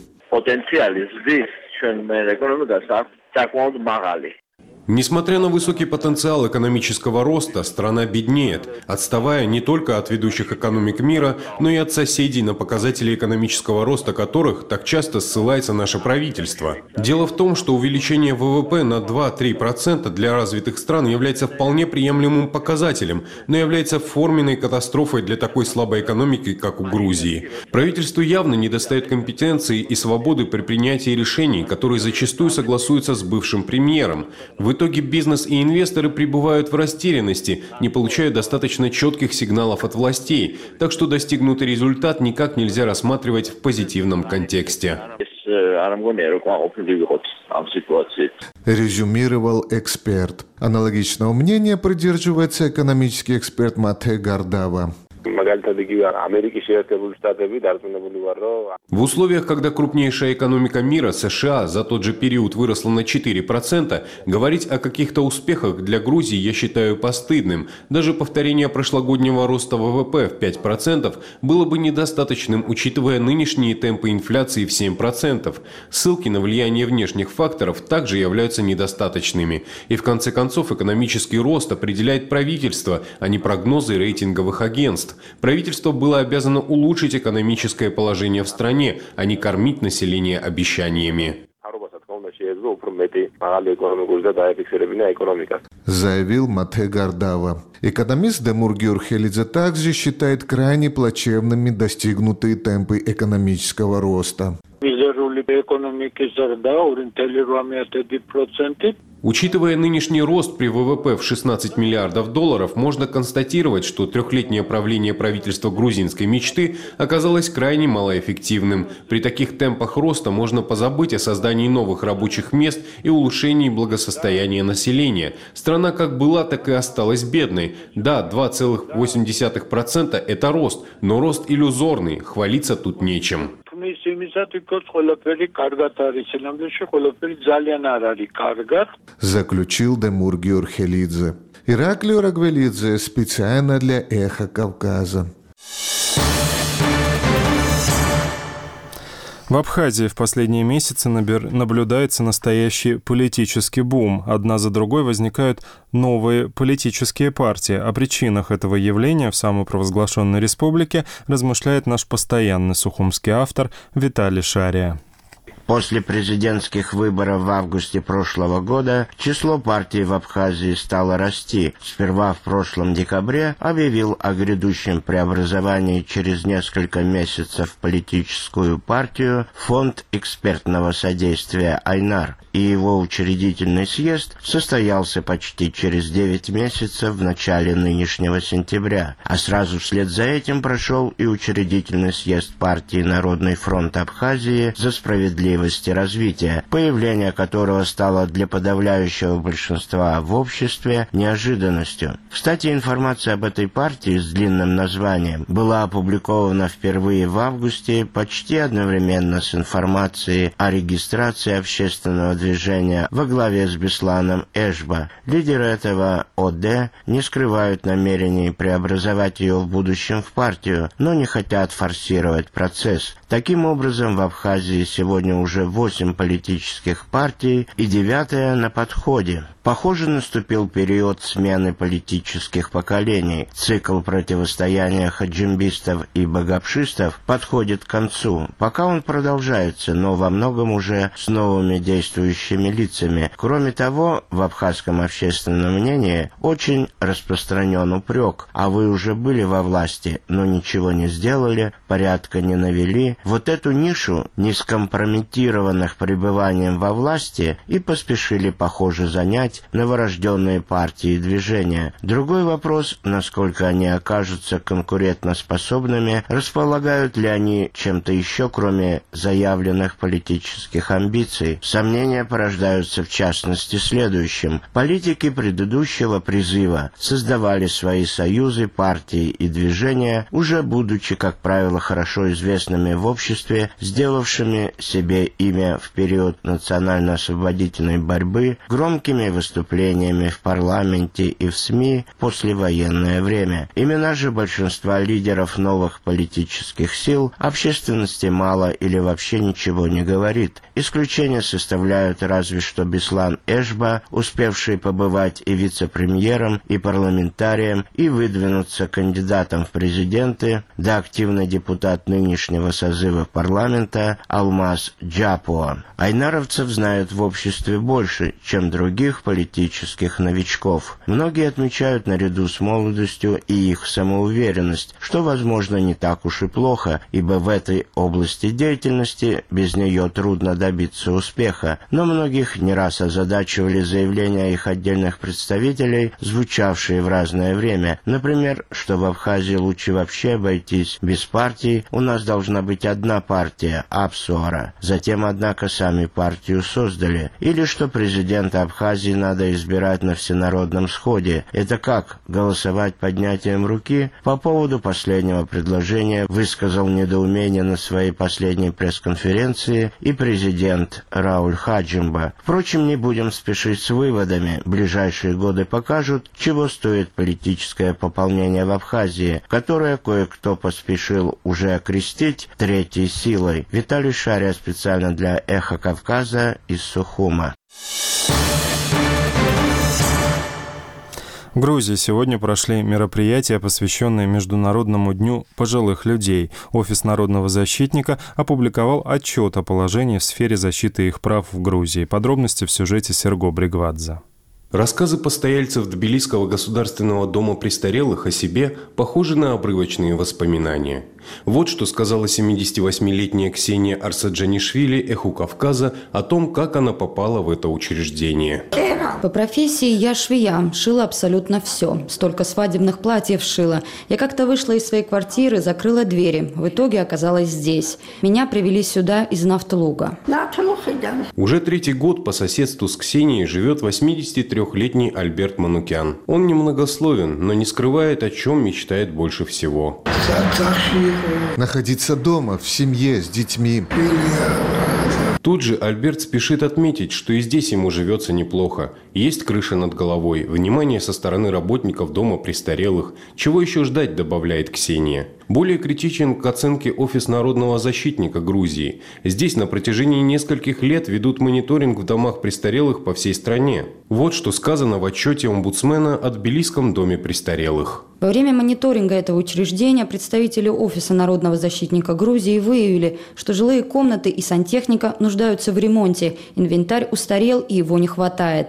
Несмотря на высокий потенциал экономического роста, страна беднеет, отставая не только от ведущих экономик мира, но и от соседей, на показатели экономического роста которых так часто ссылается наше правительство. Дело в том, что увеличение ВВП на два-три процента для развитых стран является вполне приемлемым показателем, но является форменной катастрофой для такой слабой экономики, как у Грузии. Правительству явно недостает компетенции и свободы при принятии решений, которые зачастую согласуются с бывшим премьером. В итоге бизнес и инвесторы пребывают в растерянности, не получая достаточно четких сигналов от властей, так что достигнутый результат никак нельзя рассматривать в позитивном контексте. Резюмировал эксперт. Аналогичного мнения придерживается экономический эксперт Матэ Гардава. В условиях, когда крупнейшая экономика мира, США, за тот же период выросла на четыре процента, говорить о каких-то успехах для Грузии я считаю постыдным. Даже повторение прошлогоднего роста ВВП в пять процентов было бы недостаточным, учитывая нынешние темпы инфляции в семь процентов. Ссылки на влияние внешних факторов также являются недостаточными. И в конце концов экономический рост определяет правительство, а не прогнозы рейтинговых агентств. Правительство было обязано улучшить экономическое положение в стране, а не кормить население обещаниями. Заявил Матэ Гардава. Экономист Демур Георгелидзе также считает крайне плачевными достигнутые темпы экономического роста. Учитывая нынешний рост при ВВП в шестнадцать миллиардов долларов, можно констатировать, что трехлетнее правление правительства грузинской мечты оказалось крайне малоэффективным. При таких темпах роста можно позабыть о создании новых рабочих мест и улучшении благосостояния населения. Страна как была, так и осталась бедной. Да, два целых восемь десятых процента – это рост, но рост иллюзорный, хвалиться тут нечем. Заключил Демур Георгелидзе. Ираклий Рагвелидзе специально для «Эхо Кавказа». В Абхазии в последние месяцы наблюдается настоящий политический бум. Одна за другой возникают новые политические партии. О причинах этого явления в самопровозглашенной республике размышляет наш постоянный сухумский автор Виталий Шария. После президентских выборов в августе прошлого года число партий в Абхазии стало расти. Сперва в прошлом декабре объявил о грядущем преобразовании через несколько месяцев политическую партию Фонд экспертного содействия «Айнар», и его учредительный съезд состоялся почти через девять месяцев в начале нынешнего сентября, а сразу вслед за этим прошел и учредительный съезд партии «Народный фронт Абхазии за справедливое справедливости развития, появление которого стало для подавляющего большинства в обществе неожиданностью. Кстати, информация об этой партии с длинным названием была опубликована впервые в августе почти одновременно с информацией о регистрации общественного движения во главе с Бесланом Эшба. Лидеры этого ОД не скрывают намерений преобразовать ее в будущем в партию, но не хотят форсировать процесс. Таким образом, в Абхазии сегодня уже восемь политических партий и девятая на подходе. Похоже, наступил период смены политических поколений. Цикл противостояния хаджимбистов и багапшистов подходит к концу. Пока он продолжается, но во многом уже с новыми действующими лицами. Кроме того, в абхазском общественном мнении очень распространен упрек: а вы уже были во власти, но ничего не сделали, порядка не навели. Вот эту нишу нескомпрометированных пребыванием во власти и поспешили, похоже, занять новорожденные партии и движения. Другой вопрос, насколько они окажутся конкурентоспособными, располагают ли они чем-то еще, кроме заявленных политических амбиций. Сомнения порождаются в частности следующим. Политики предыдущего призыва создавали свои союзы, партии и движения, уже будучи, как правило, хорошо известными в обществе, сделавшими себе имя в период национально-освободительной борьбы, громкими выступлениями в парламенте и в СМИ в послевоенное время. Имена же большинства лидеров новых политических сил общественности мало или вообще ничего не говорит. Исключение составляют разве что Беслан Эшба, успевший побывать и вице-премьером, и парламентарием, и выдвинуться кандидатом в президенты, да активный депутат нынешнего созыва парламента Алмаз Джапуа. Айнаровцев знают в обществе больше, чем других политических новичков. Многие отмечают наряду с молодостью и их самоуверенность, что, возможно, не так уж и плохо, ибо в этой области деятельности без нее трудно добиться успеха. Но многих не раз озадачивали заявления их отдельных представителей, звучавшие в разное время. Например, что в Абхазии лучше вообще обойтись без партий, у нас должна быть одна партия, Апсуара. Затем, однако, сами партию создали. Или что президента Абхазии надо избирать на всенародном сходе. Это как? Голосовать поднятием руки? По поводу последнего предложения высказал недоумение на своей последней пресс-конференции и президент Рауль Хаджимба. Впрочем, не будем спешить с выводами. Ближайшие годы покажут, чего стоит политическое пополнение в Абхазии, которое кое-кто поспешил уже окрестить третьей силой. Виталий Шария специально для «Эхо Кавказа» из Сухума. В Грузии сегодня прошли мероприятия, посвященные Международному дню пожилых людей. Офис народного защитника опубликовал отчет о положении в сфере защиты их прав в Грузии. Подробности в сюжете Серго Бригвадзе. Рассказы постояльцев Тбилисского государственного дома престарелых о себе похожи на обрывочные воспоминания. Вот что сказала семидесятивосьмилетняя Ксения Арсаджанишвили «Эху Кавказа» о том, как она попала в это учреждение. По профессии я швея, шила абсолютно все. Столько свадебных платьев шила. Я как-то вышла из своей квартиры, закрыла двери. В итоге оказалась здесь. Меня привели сюда из Нафтлуга. Уже третий год по соседству с Ксенией живет восьмидесятитрёхлетний Альберт Манукян. Он немногословен, но не скрывает, о чем мечтает больше всего. Находиться дома, в семье, с детьми. Тут же Альберт спешит отметить, что и здесь ему живется неплохо. Есть крыша над головой, внимание со стороны работников дома престарелых. Чего еще ждать, добавляет Ксения. Более критичен к оценке Офис народного защитника Грузии. Здесь на протяжении нескольких лет ведут мониторинг в домах престарелых по всей стране. Вот что сказано в отчете омбудсмена о Тбилисском доме престарелых. Во время мониторинга этого учреждения представители Офиса народного защитника Грузии выявили, что жилые комнаты и сантехника нуждаются в ремонте, инвентарь устарел и его не хватает.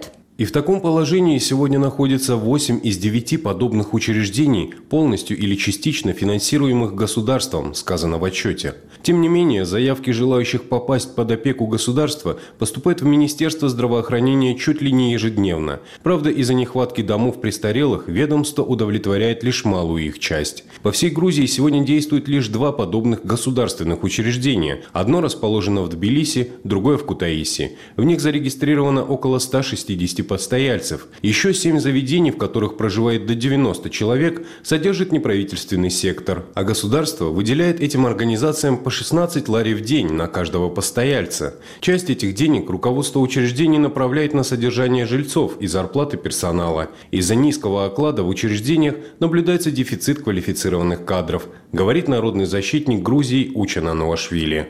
И в таком положении сегодня находится восемь из девяти подобных учреждений, полностью или частично финансируемых государством, сказано в отчете. Тем не менее, заявки желающих попасть под опеку государства поступают в Министерство здравоохранения чуть ли не ежедневно. Правда, из-за нехватки домов престарелых ведомство удовлетворяет лишь малую их часть. По всей Грузии сегодня действует лишь два подобных государственных учреждения. Одно расположено в Тбилиси, другое в Кутаиси. В них зарегистрировано около ста шестидесяти постояльцев. Еще семь заведений, в которых проживает до девяноста человек, содержит неправительственный сектор. А государство выделяет этим организациям по шестнадцать лари в день на каждого постояльца. Часть этих денег руководство учреждений направляет на содержание жильцов и зарплаты персонала. Из-за низкого оклада в учреждениях наблюдается дефицит квалифицированных кадров, говорит народный защитник Грузии Учен Ануашвили.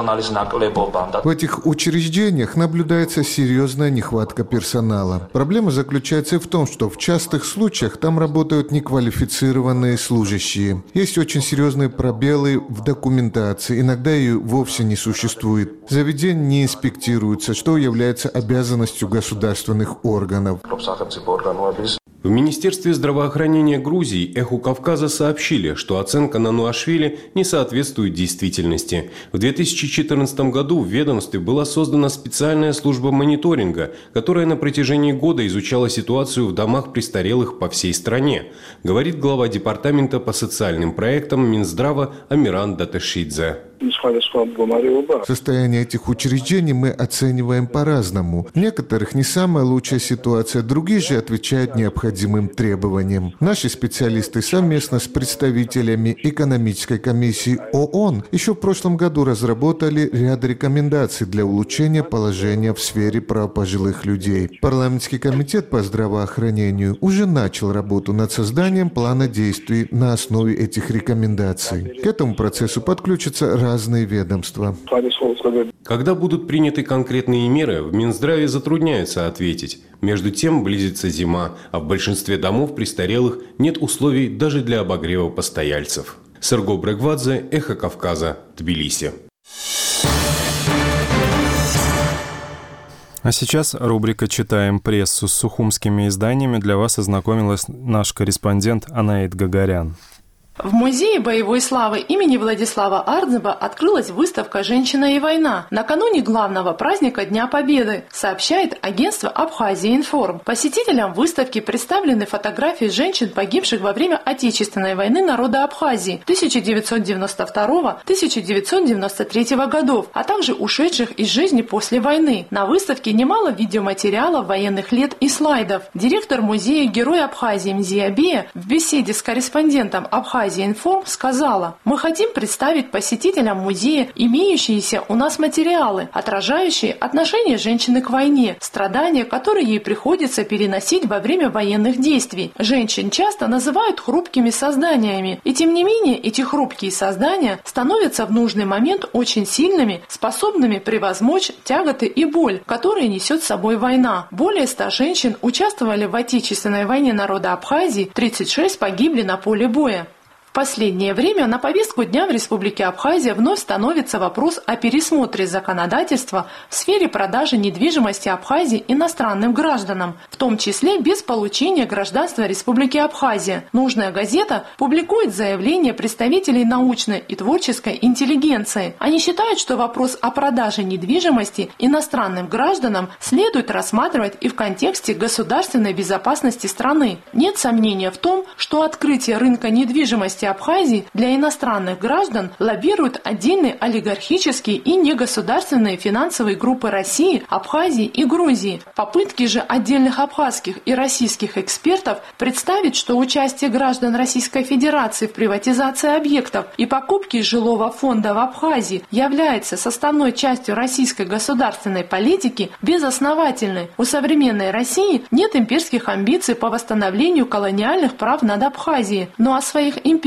В этих учреждениях наблюдается серьезная нехватка персонала. Проблема заключается в том, что в частых случаях там работают неквалифицированные служащие. Есть очень серьезные пробелы в документации, иногда ее вовсе не существует. Заведения не инспектируются, что является обязанностью государственных органов. В Министерстве здравоохранения Грузии «Эху Кавказа» сообщили, что оценка Нануашвили не соответствует действительности. В две тысячи четырнадцатом году в ведомстве была создана специальная служба мониторинга, которая на протяжении года изучала ситуацию в домах престарелых по всей стране, говорит глава департамента по социальным проектам Минздрава Амиран Датешидзе. Состояние этих учреждений мы оцениваем по-разному. В некоторых не самая лучшая ситуация, другие же отвечают необходимым требованиям. Наши специалисты совместно с представителями экономической комиссии ООН еще в прошлом году разработали ряд рекомендаций для улучшения положения в сфере прав пожилых людей. Парламентский комитет по здравоохранению уже начал работу над созданием плана действий на основе этих рекомендаций. К этому процессу подключатся разные ведомства. Когда будут приняты конкретные меры, в Минздраве затрудняются ответить. Между тем близится зима, а в большинстве домов престарелых нет условий даже для обогрева постояльцев. Серго Брегвадзе, Эхо Кавказа, Тбилиси. А сейчас рубрика «Читаем прессу». С сухумскими изданиями для вас ознакомилась наш корреспондент Анаит Гагарян. В музее боевой славы имени Владислава Ардзеба открылась выставка «Женщина и война» накануне главного праздника Дня Победы, сообщает агентство Абхазия Информ. Посетителям выставки представлены фотографии женщин, погибших во время Отечественной войны народа Абхазии тысяча девятьсот девяносто второго — тысяча девятьсот девяносто третьего годов, а также ушедших из жизни после войны. На выставке немало видеоматериалов военных лет и слайдов. Директор музея Герой Абхазии Мзиабея в беседе с корреспондентом Абхазии Информ сказала: «Мы хотим представить посетителям музея имеющиеся у нас материалы, отражающие отношение женщины к войне, страдания, которые ей приходится переносить во время военных действий. Женщин часто называют хрупкими созданиями, и тем не менее эти хрупкие создания становятся в нужный момент очень сильными, способными превозмочь тяготы и боль, которые несет с собой война. Более ста женщин участвовали в Отечественной войне народа Абхазии, тридцать шесть погибли на поле боя». В последнее время на повестку дня в Республике Абхазия вновь становится вопрос о пересмотре законодательства в сфере продажи недвижимости Абхазии иностранным гражданам, в том числе без получения гражданства Республики Абхазия. Нужная газета публикует заявление представителей научной и творческой интеллигенции. Они считают, что вопрос о продаже недвижимости иностранным гражданам следует рассматривать и в контексте государственной безопасности страны. Нет сомнения в том, что открытие рынка недвижимости Абхазии для иностранных граждан лоббируют отдельные олигархические и негосударственные финансовые группы России, Абхазии и Грузии. Попытки же отдельных абхазских и российских экспертов представить, что участие граждан Российской Федерации в приватизации объектов и покупке жилого фонда в Абхазии является составной частью российской государственной политики, безосновательны. У современной России нет имперских амбиций по восстановлению колониальных прав над Абхазией, но о своих имперских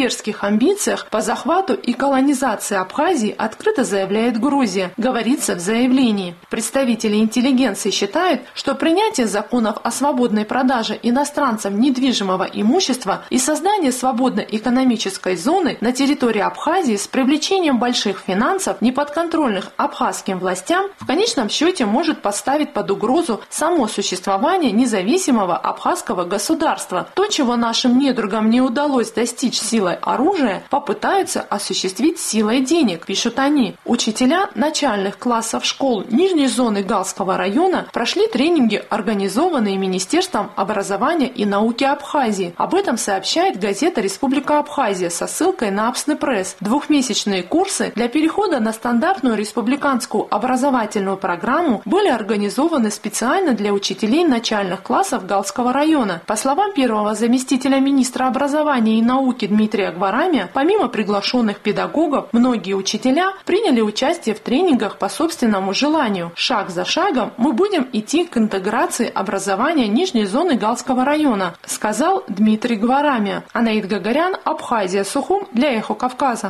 дерзких амбициях по захвату и колонизации Абхазии открыто заявляет Грузия, говорится в заявлении. Представители интеллигенции считают, что принятие законов о свободной продаже иностранцам недвижимого имущества и создание свободной экономической зоны на территории Абхазии с привлечением больших финансов, неподконтрольных абхазским властям, в конечном счете может поставить под угрозу само существование независимого абхазского государства. То, чего нашим недругам не удалось достичь силой оружия, попытаются осуществить силой денег, пишут они. Учителя начальных классов школ нижней зоны Галского района прошли тренинги, организованные Министерством образования и науки Абхазии. Об этом сообщает газета «Республика Абхазия» со ссылкой на Абсны Пресс. Двухмесячные курсы для перехода на стандартную республиканскую образовательную программу были организованы специально для учителей начальных классов Галского района. По словам первого заместителя министра образования и науки Дмитрия Гварамия, помимо приглашенных педагогов, многие учителя приняли участие в тренингах по собственному желанию. Шаг за шагом мы будем идти к интеграции образования нижней зоны Галского района, сказал Дмитрий Гварамия. Анаид Гагарян, Абхазия, Сухум для Эхо Кавказа.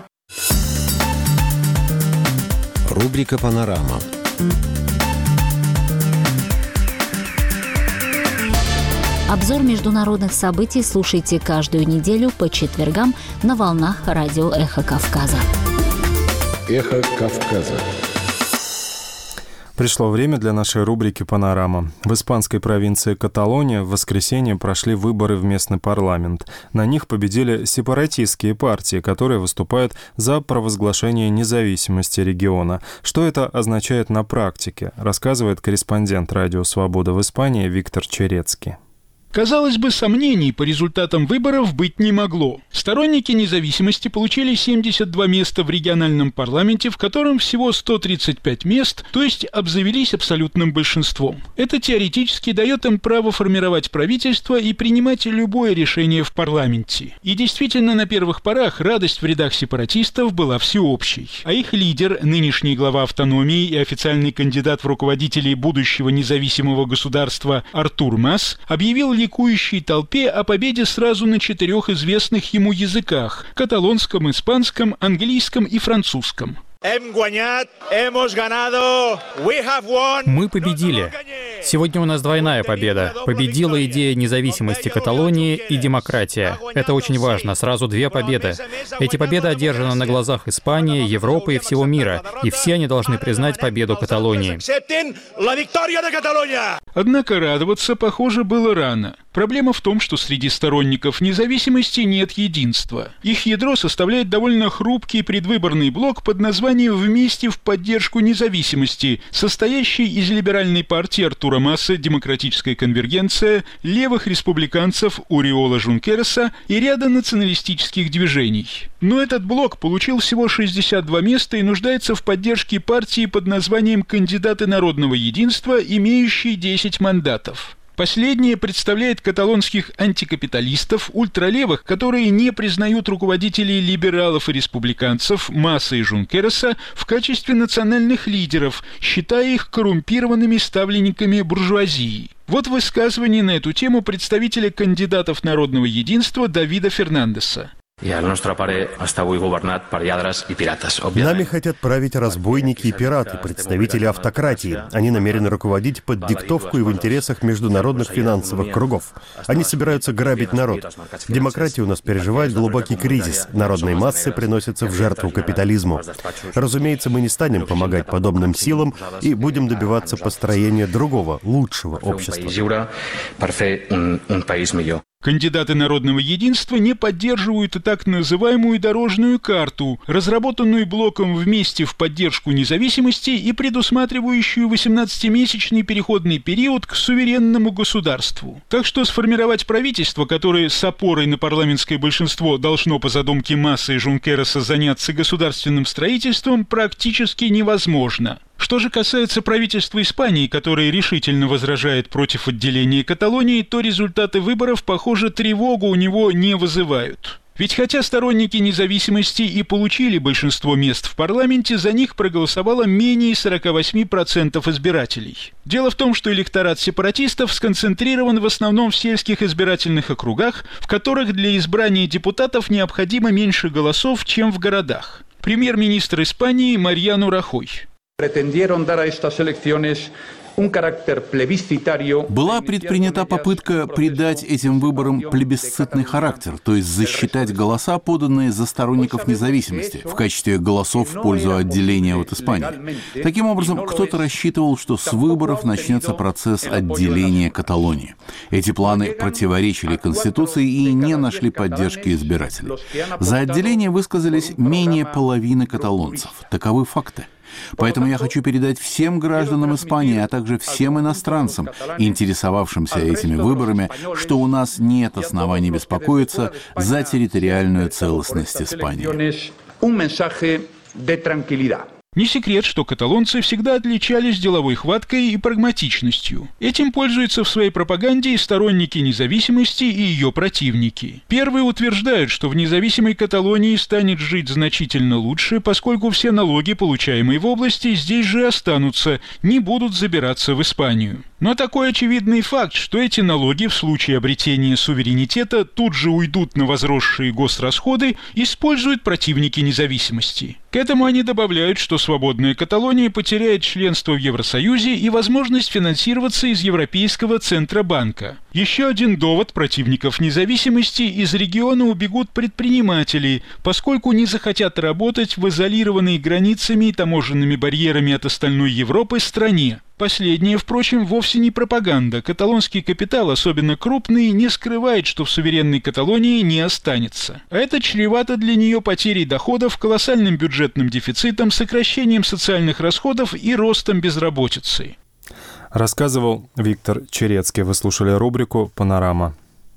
Рубрика «Панорама». Обзор международных событий слушайте каждую неделю по четвергам на волнах радио «Эхо Кавказа». «Эхо Кавказа». Пришло время для нашей рубрики «Панорама». В испанской провинции Каталония в воскресенье прошли выборы в местный парламент. На них победили сепаратистские партии, которые выступают за провозглашение независимости региона. Что это означает на практике, рассказывает корреспондент «Радио Свобода» в Испании Виктор Черецкий. Казалось бы, сомнений по результатам выборов быть не могло. Сторонники независимости получили семьдесят два места в региональном парламенте, в котором всего сто тридцать пять мест, то есть обзавелись абсолютным большинством. Это теоретически дает им право формировать правительство и принимать любое решение в парламенте. И действительно, на первых порах радость в рядах сепаратистов была всеобщей. А их лидер, нынешний глава автономии и официальный кандидат в руководители будущего независимого государства Артур Мас, объявил ликующей толпе о победе сразу на четырех известных ему языках – каталонском, испанском, английском и французском. Мы победили. Сегодня у нас двойная победа. Победила идея независимости Каталонии и демократия. Это очень важно. Сразу две победы. Эти победы одержаны на глазах Испании, Европы и всего мира. И все они должны признать победу Каталонии. Однако радоваться, похоже, было рано. Проблема в том, что среди сторонников независимости нет единства. Их ядро составляет довольно хрупкий предвыборный блок под названием «Вместе в поддержку независимости», состоящий из либеральной партии Артура Маса «Демократическая конвергенция», левых республиканцев Уриола Жункереса и ряда националистических движений. Но этот блок получил всего шестьдесят два места и нуждается в поддержке партии под названием «Кандидаты народного единства», имеющей десять мандатов. Последнее представляет каталонских антикапиталистов, ультралевых, которые не признают руководителей либералов и республиканцев Маса и Жункереса в качестве национальных лидеров, считая их коррумпированными ставленниками буржуазии. Вот высказывание на эту тему представителя кандидатов народного единства Давида Фернандеса. Нами хотят править разбойники и пираты, представители автократии. Они намерены руководить под диктовку и в интересах международных финансовых кругов. Они собираются грабить народ. Демократия у нас переживает глубокий кризис. Народные массы приносятся в жертву капитализму. Разумеется, мы не станем помогать подобным силам и будем добиваться построения другого, лучшего общества. Кандидаты народного единства не поддерживают и так называемую дорожную карту, разработанную блоком «Вместе в поддержку независимости» и предусматривающую восемнадцатимесячный переходный период к суверенному государству. Так что сформировать правительство, которое с опорой на парламентское большинство должно по задумке Маса и Жункереса заняться государственным строительством, практически невозможно. Что же касается правительства Испании, которое решительно возражает против отделения Каталонии, то результаты выборов, похоже, тревогу у него не вызывают. Ведь хотя сторонники независимости и получили большинство мест в парламенте, за них проголосовало менее сорок восемь процентов избирателей. Дело в том, что электорат сепаратистов сконцентрирован в основном в сельских избирательных округах, в которых для избрания депутатов необходимо меньше голосов, чем в городах. Премьер-министр Испании Мариано Рахой. Была предпринята попытка придать этим выборам плебисцитный характер, то есть засчитать голоса, поданные за сторонников независимости, в качестве голосов в пользу отделения от Испании. Таким образом, кто-то рассчитывал, что с выборов начнется процесс отделения Каталонии. Эти планы противоречили Конституции и не нашли поддержки избирателей. За отделение высказались менее половины каталонцев. Таковы факты. Поэтому я хочу передать всем гражданам Испании, а также всем иностранцам, интересовавшимся этими выборами, что у нас нет оснований беспокоиться за территориальную целостность Испании. Не секрет, что каталонцы всегда отличались деловой хваткой и прагматичностью. Этим пользуются в своей пропаганде и сторонники независимости, и ее противники. Первые утверждают, что в независимой Каталонии станет жить значительно лучше, поскольку все налоги, получаемые в области, здесь же останутся, не будут забираться в Испанию. Но такой очевидный факт, что эти налоги в случае обретения суверенитета тут же уйдут на возросшие госрасходы, используют противники независимости. К этому они добавляют, что свободная Каталония потеряет членство в Евросоюзе и возможность финансироваться из Европейского Центробанка. Еще один довод противников независимости: из региона убегут предприниматели, поскольку не захотят работать в изолированной границами и таможенными барьерами от остальной Европы стране. Последнее, впрочем, вовсе не пропаганда. Каталонский капитал, особенно крупный, не скрывает, что в суверенной Каталонии не останется. А это чревато для нее потерей доходов, колоссальным бюджетным дефицитом, сокращением социальных расходов и ростом безработицы. Рассказывал Виктор Черецкий. Вы слушали рубрику «Панорама».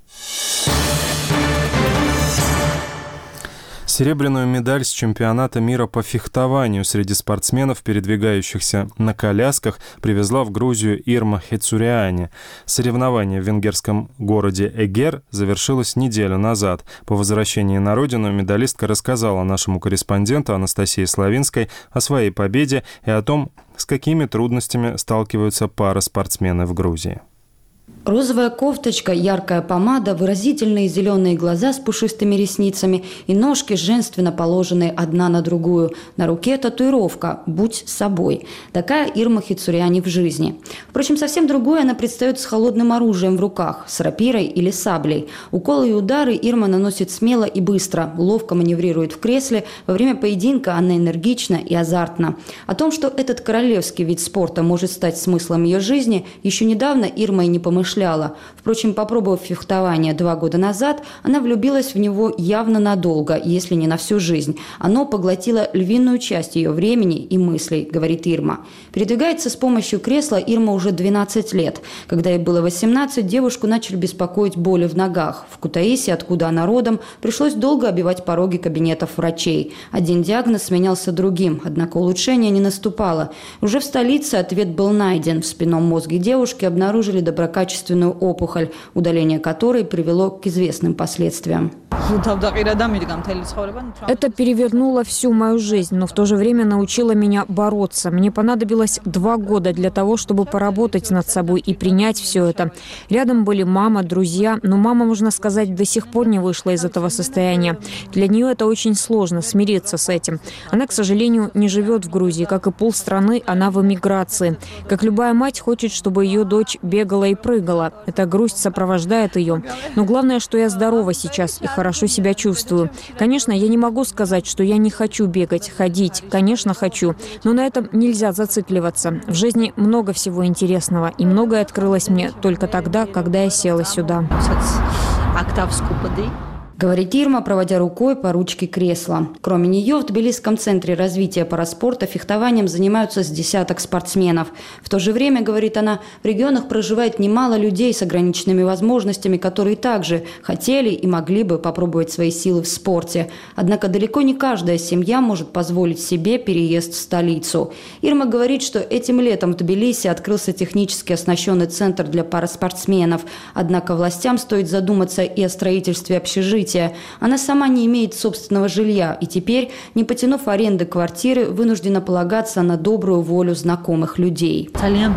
Серебряную медаль с чемпионата мира по фехтованию среди спортсменов, передвигающихся на колясках, привезла в Грузию Ирма Хицуряни. Соревнование в венгерском городе Эгер завершилось неделю назад. По возвращении на родину медалистка рассказала нашему корреспонденту Анастасии Славинской о своей победе и о том, с какими трудностями сталкиваются параспортсмены в Грузии. Розовая кофточка, яркая помада, выразительные зеленые глаза с пушистыми ресницами и ножки, женственно положенные одна на другую. На руке татуировка «Будь собой». Такая Ирма Хицуряни в жизни. Впрочем, совсем другое она предстает с холодным оружием в руках, с рапирой или саблей. Уколы и удары Ирма наносит смело и быстро, ловко маневрирует в кресле. Во время поединка она энергична и азартна. О том, что этот королевский вид спорта может стать смыслом ее жизни, еще недавно Ирма и не помышляла. Впрочем, попробовав фехтование два года назад, она влюбилась в него явно надолго, если не на всю жизнь. Оно поглотило львиную часть ее времени и мыслей, говорит Ирма. Передвигается с помощью кресла Ирма уже двенадцать лет. Когда ей было восемнадцать, девушку начали беспокоить боли в ногах. В Кутаиси, откуда она родом, пришлось долго обивать пороги кабинетов врачей. Один диагноз сменялся другим, однако улучшения не наступало. Уже в столице ответ был найден. В спинном мозге девушки обнаружили доброкачественную опухоль, удаление которой привело к известным последствиям. Это перевернуло всю мою жизнь, но в то же время научило меня бороться. Мне понадобилось два года для того, чтобы поработать над собой и принять все это. Рядом были мама, друзья, но мама, можно сказать, до сих пор не вышла из этого состояния. Для нее это очень сложно, смириться с этим. Она, к сожалению, не живет в Грузии. Как и полстраны, она в эмиграции. Как любая мать хочет, чтобы ее дочь бегала и прыгала. Эта грусть сопровождает ее. Но главное, что я здорова сейчас и хорошо себя чувствую. Конечно, я не могу сказать, что я не хочу бегать, ходить. Конечно, хочу. Но на этом нельзя зацикливаться. В жизни много всего интересного. И многое открылось мне только тогда, когда я села сюда. Говорит Ирма, проводя рукой по ручке кресла. Кроме нее, в Тбилисском центре развития параспорта фехтованием занимаются с десяток спортсменов. В то же время, говорит она, в регионах проживает немало людей с ограниченными возможностями, которые также хотели и могли бы попробовать свои силы в спорте. Однако далеко не каждая семья может позволить себе переезд в столицу. Ирма говорит, что этим летом в Тбилиси открылся технически оснащенный центр для параспортсменов. Однако властям стоит задуматься и о строительстве общежитий. общежития. Она сама не имеет собственного жилья и теперь, не потянув аренды квартиры, вынуждена полагаться на добрую волю знакомых людей.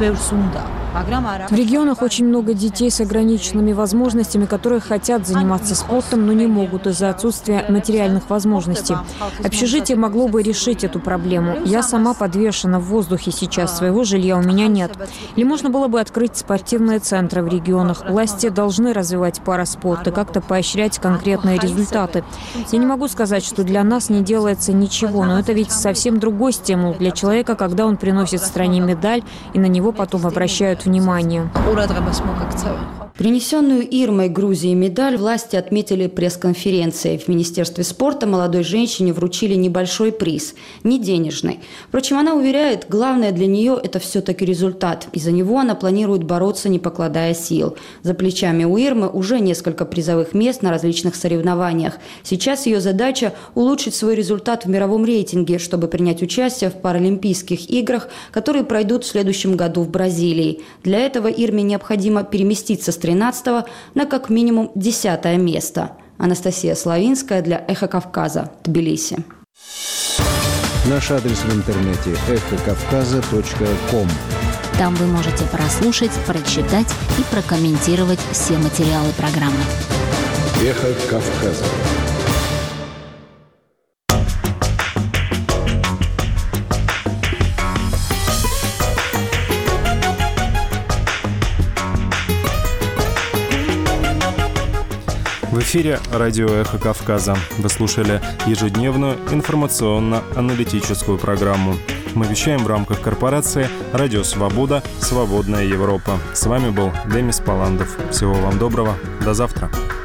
В регионах очень много детей с ограниченными возможностями, которые хотят заниматься спортом, но не могут из-за отсутствия материальных возможностей. Общежитие могло бы решить эту проблему. Я сама подвешена в воздухе сейчас, своего жилья у меня нет. Или можно было бы открыть спортивные центры в регионах. Власти должны развивать параспорт и как-то поощрять конкретные результаты. Я не могу сказать, что для нас не делается ничего, но это ведь совсем другой стимул для человека, когда он приносит стране медаль, и на него потом обращают внимание. Принесенную Ирмой Грузии медаль власти отметили пресс-конференцией. В Министерстве спорта молодой женщине вручили небольшой приз, не денежный. Впрочем, она уверяет, главное для нее – это все-таки результат. И за него она планирует бороться, не покладая сил. За плечами у Ирмы уже несколько призовых мест на различных соревнованиях. Сейчас ее задача – улучшить свой результат в мировом рейтинге, чтобы принять участие в Паралимпийских играх, которые пройдут в следующем году в Бразилии. Для этого Ирме необходимо переместиться с тринадцатого на как минимум десятое место. Анастасия Славинская для «Эхо Кавказа», Тбилиси. Наш адрес в интернете эхо кавказа точка ком. Там вы можете прослушать, прочитать и прокомментировать все материалы программы. «Эхо Кавказа». В эфире радио «Эхо Кавказа». Вы слушали ежедневную информационно-аналитическую программу. Мы вещаем в рамках корпорации «Радио Свобода. Свободная Европа». С вами был Демис Паландов. Всего вам доброго. До завтра.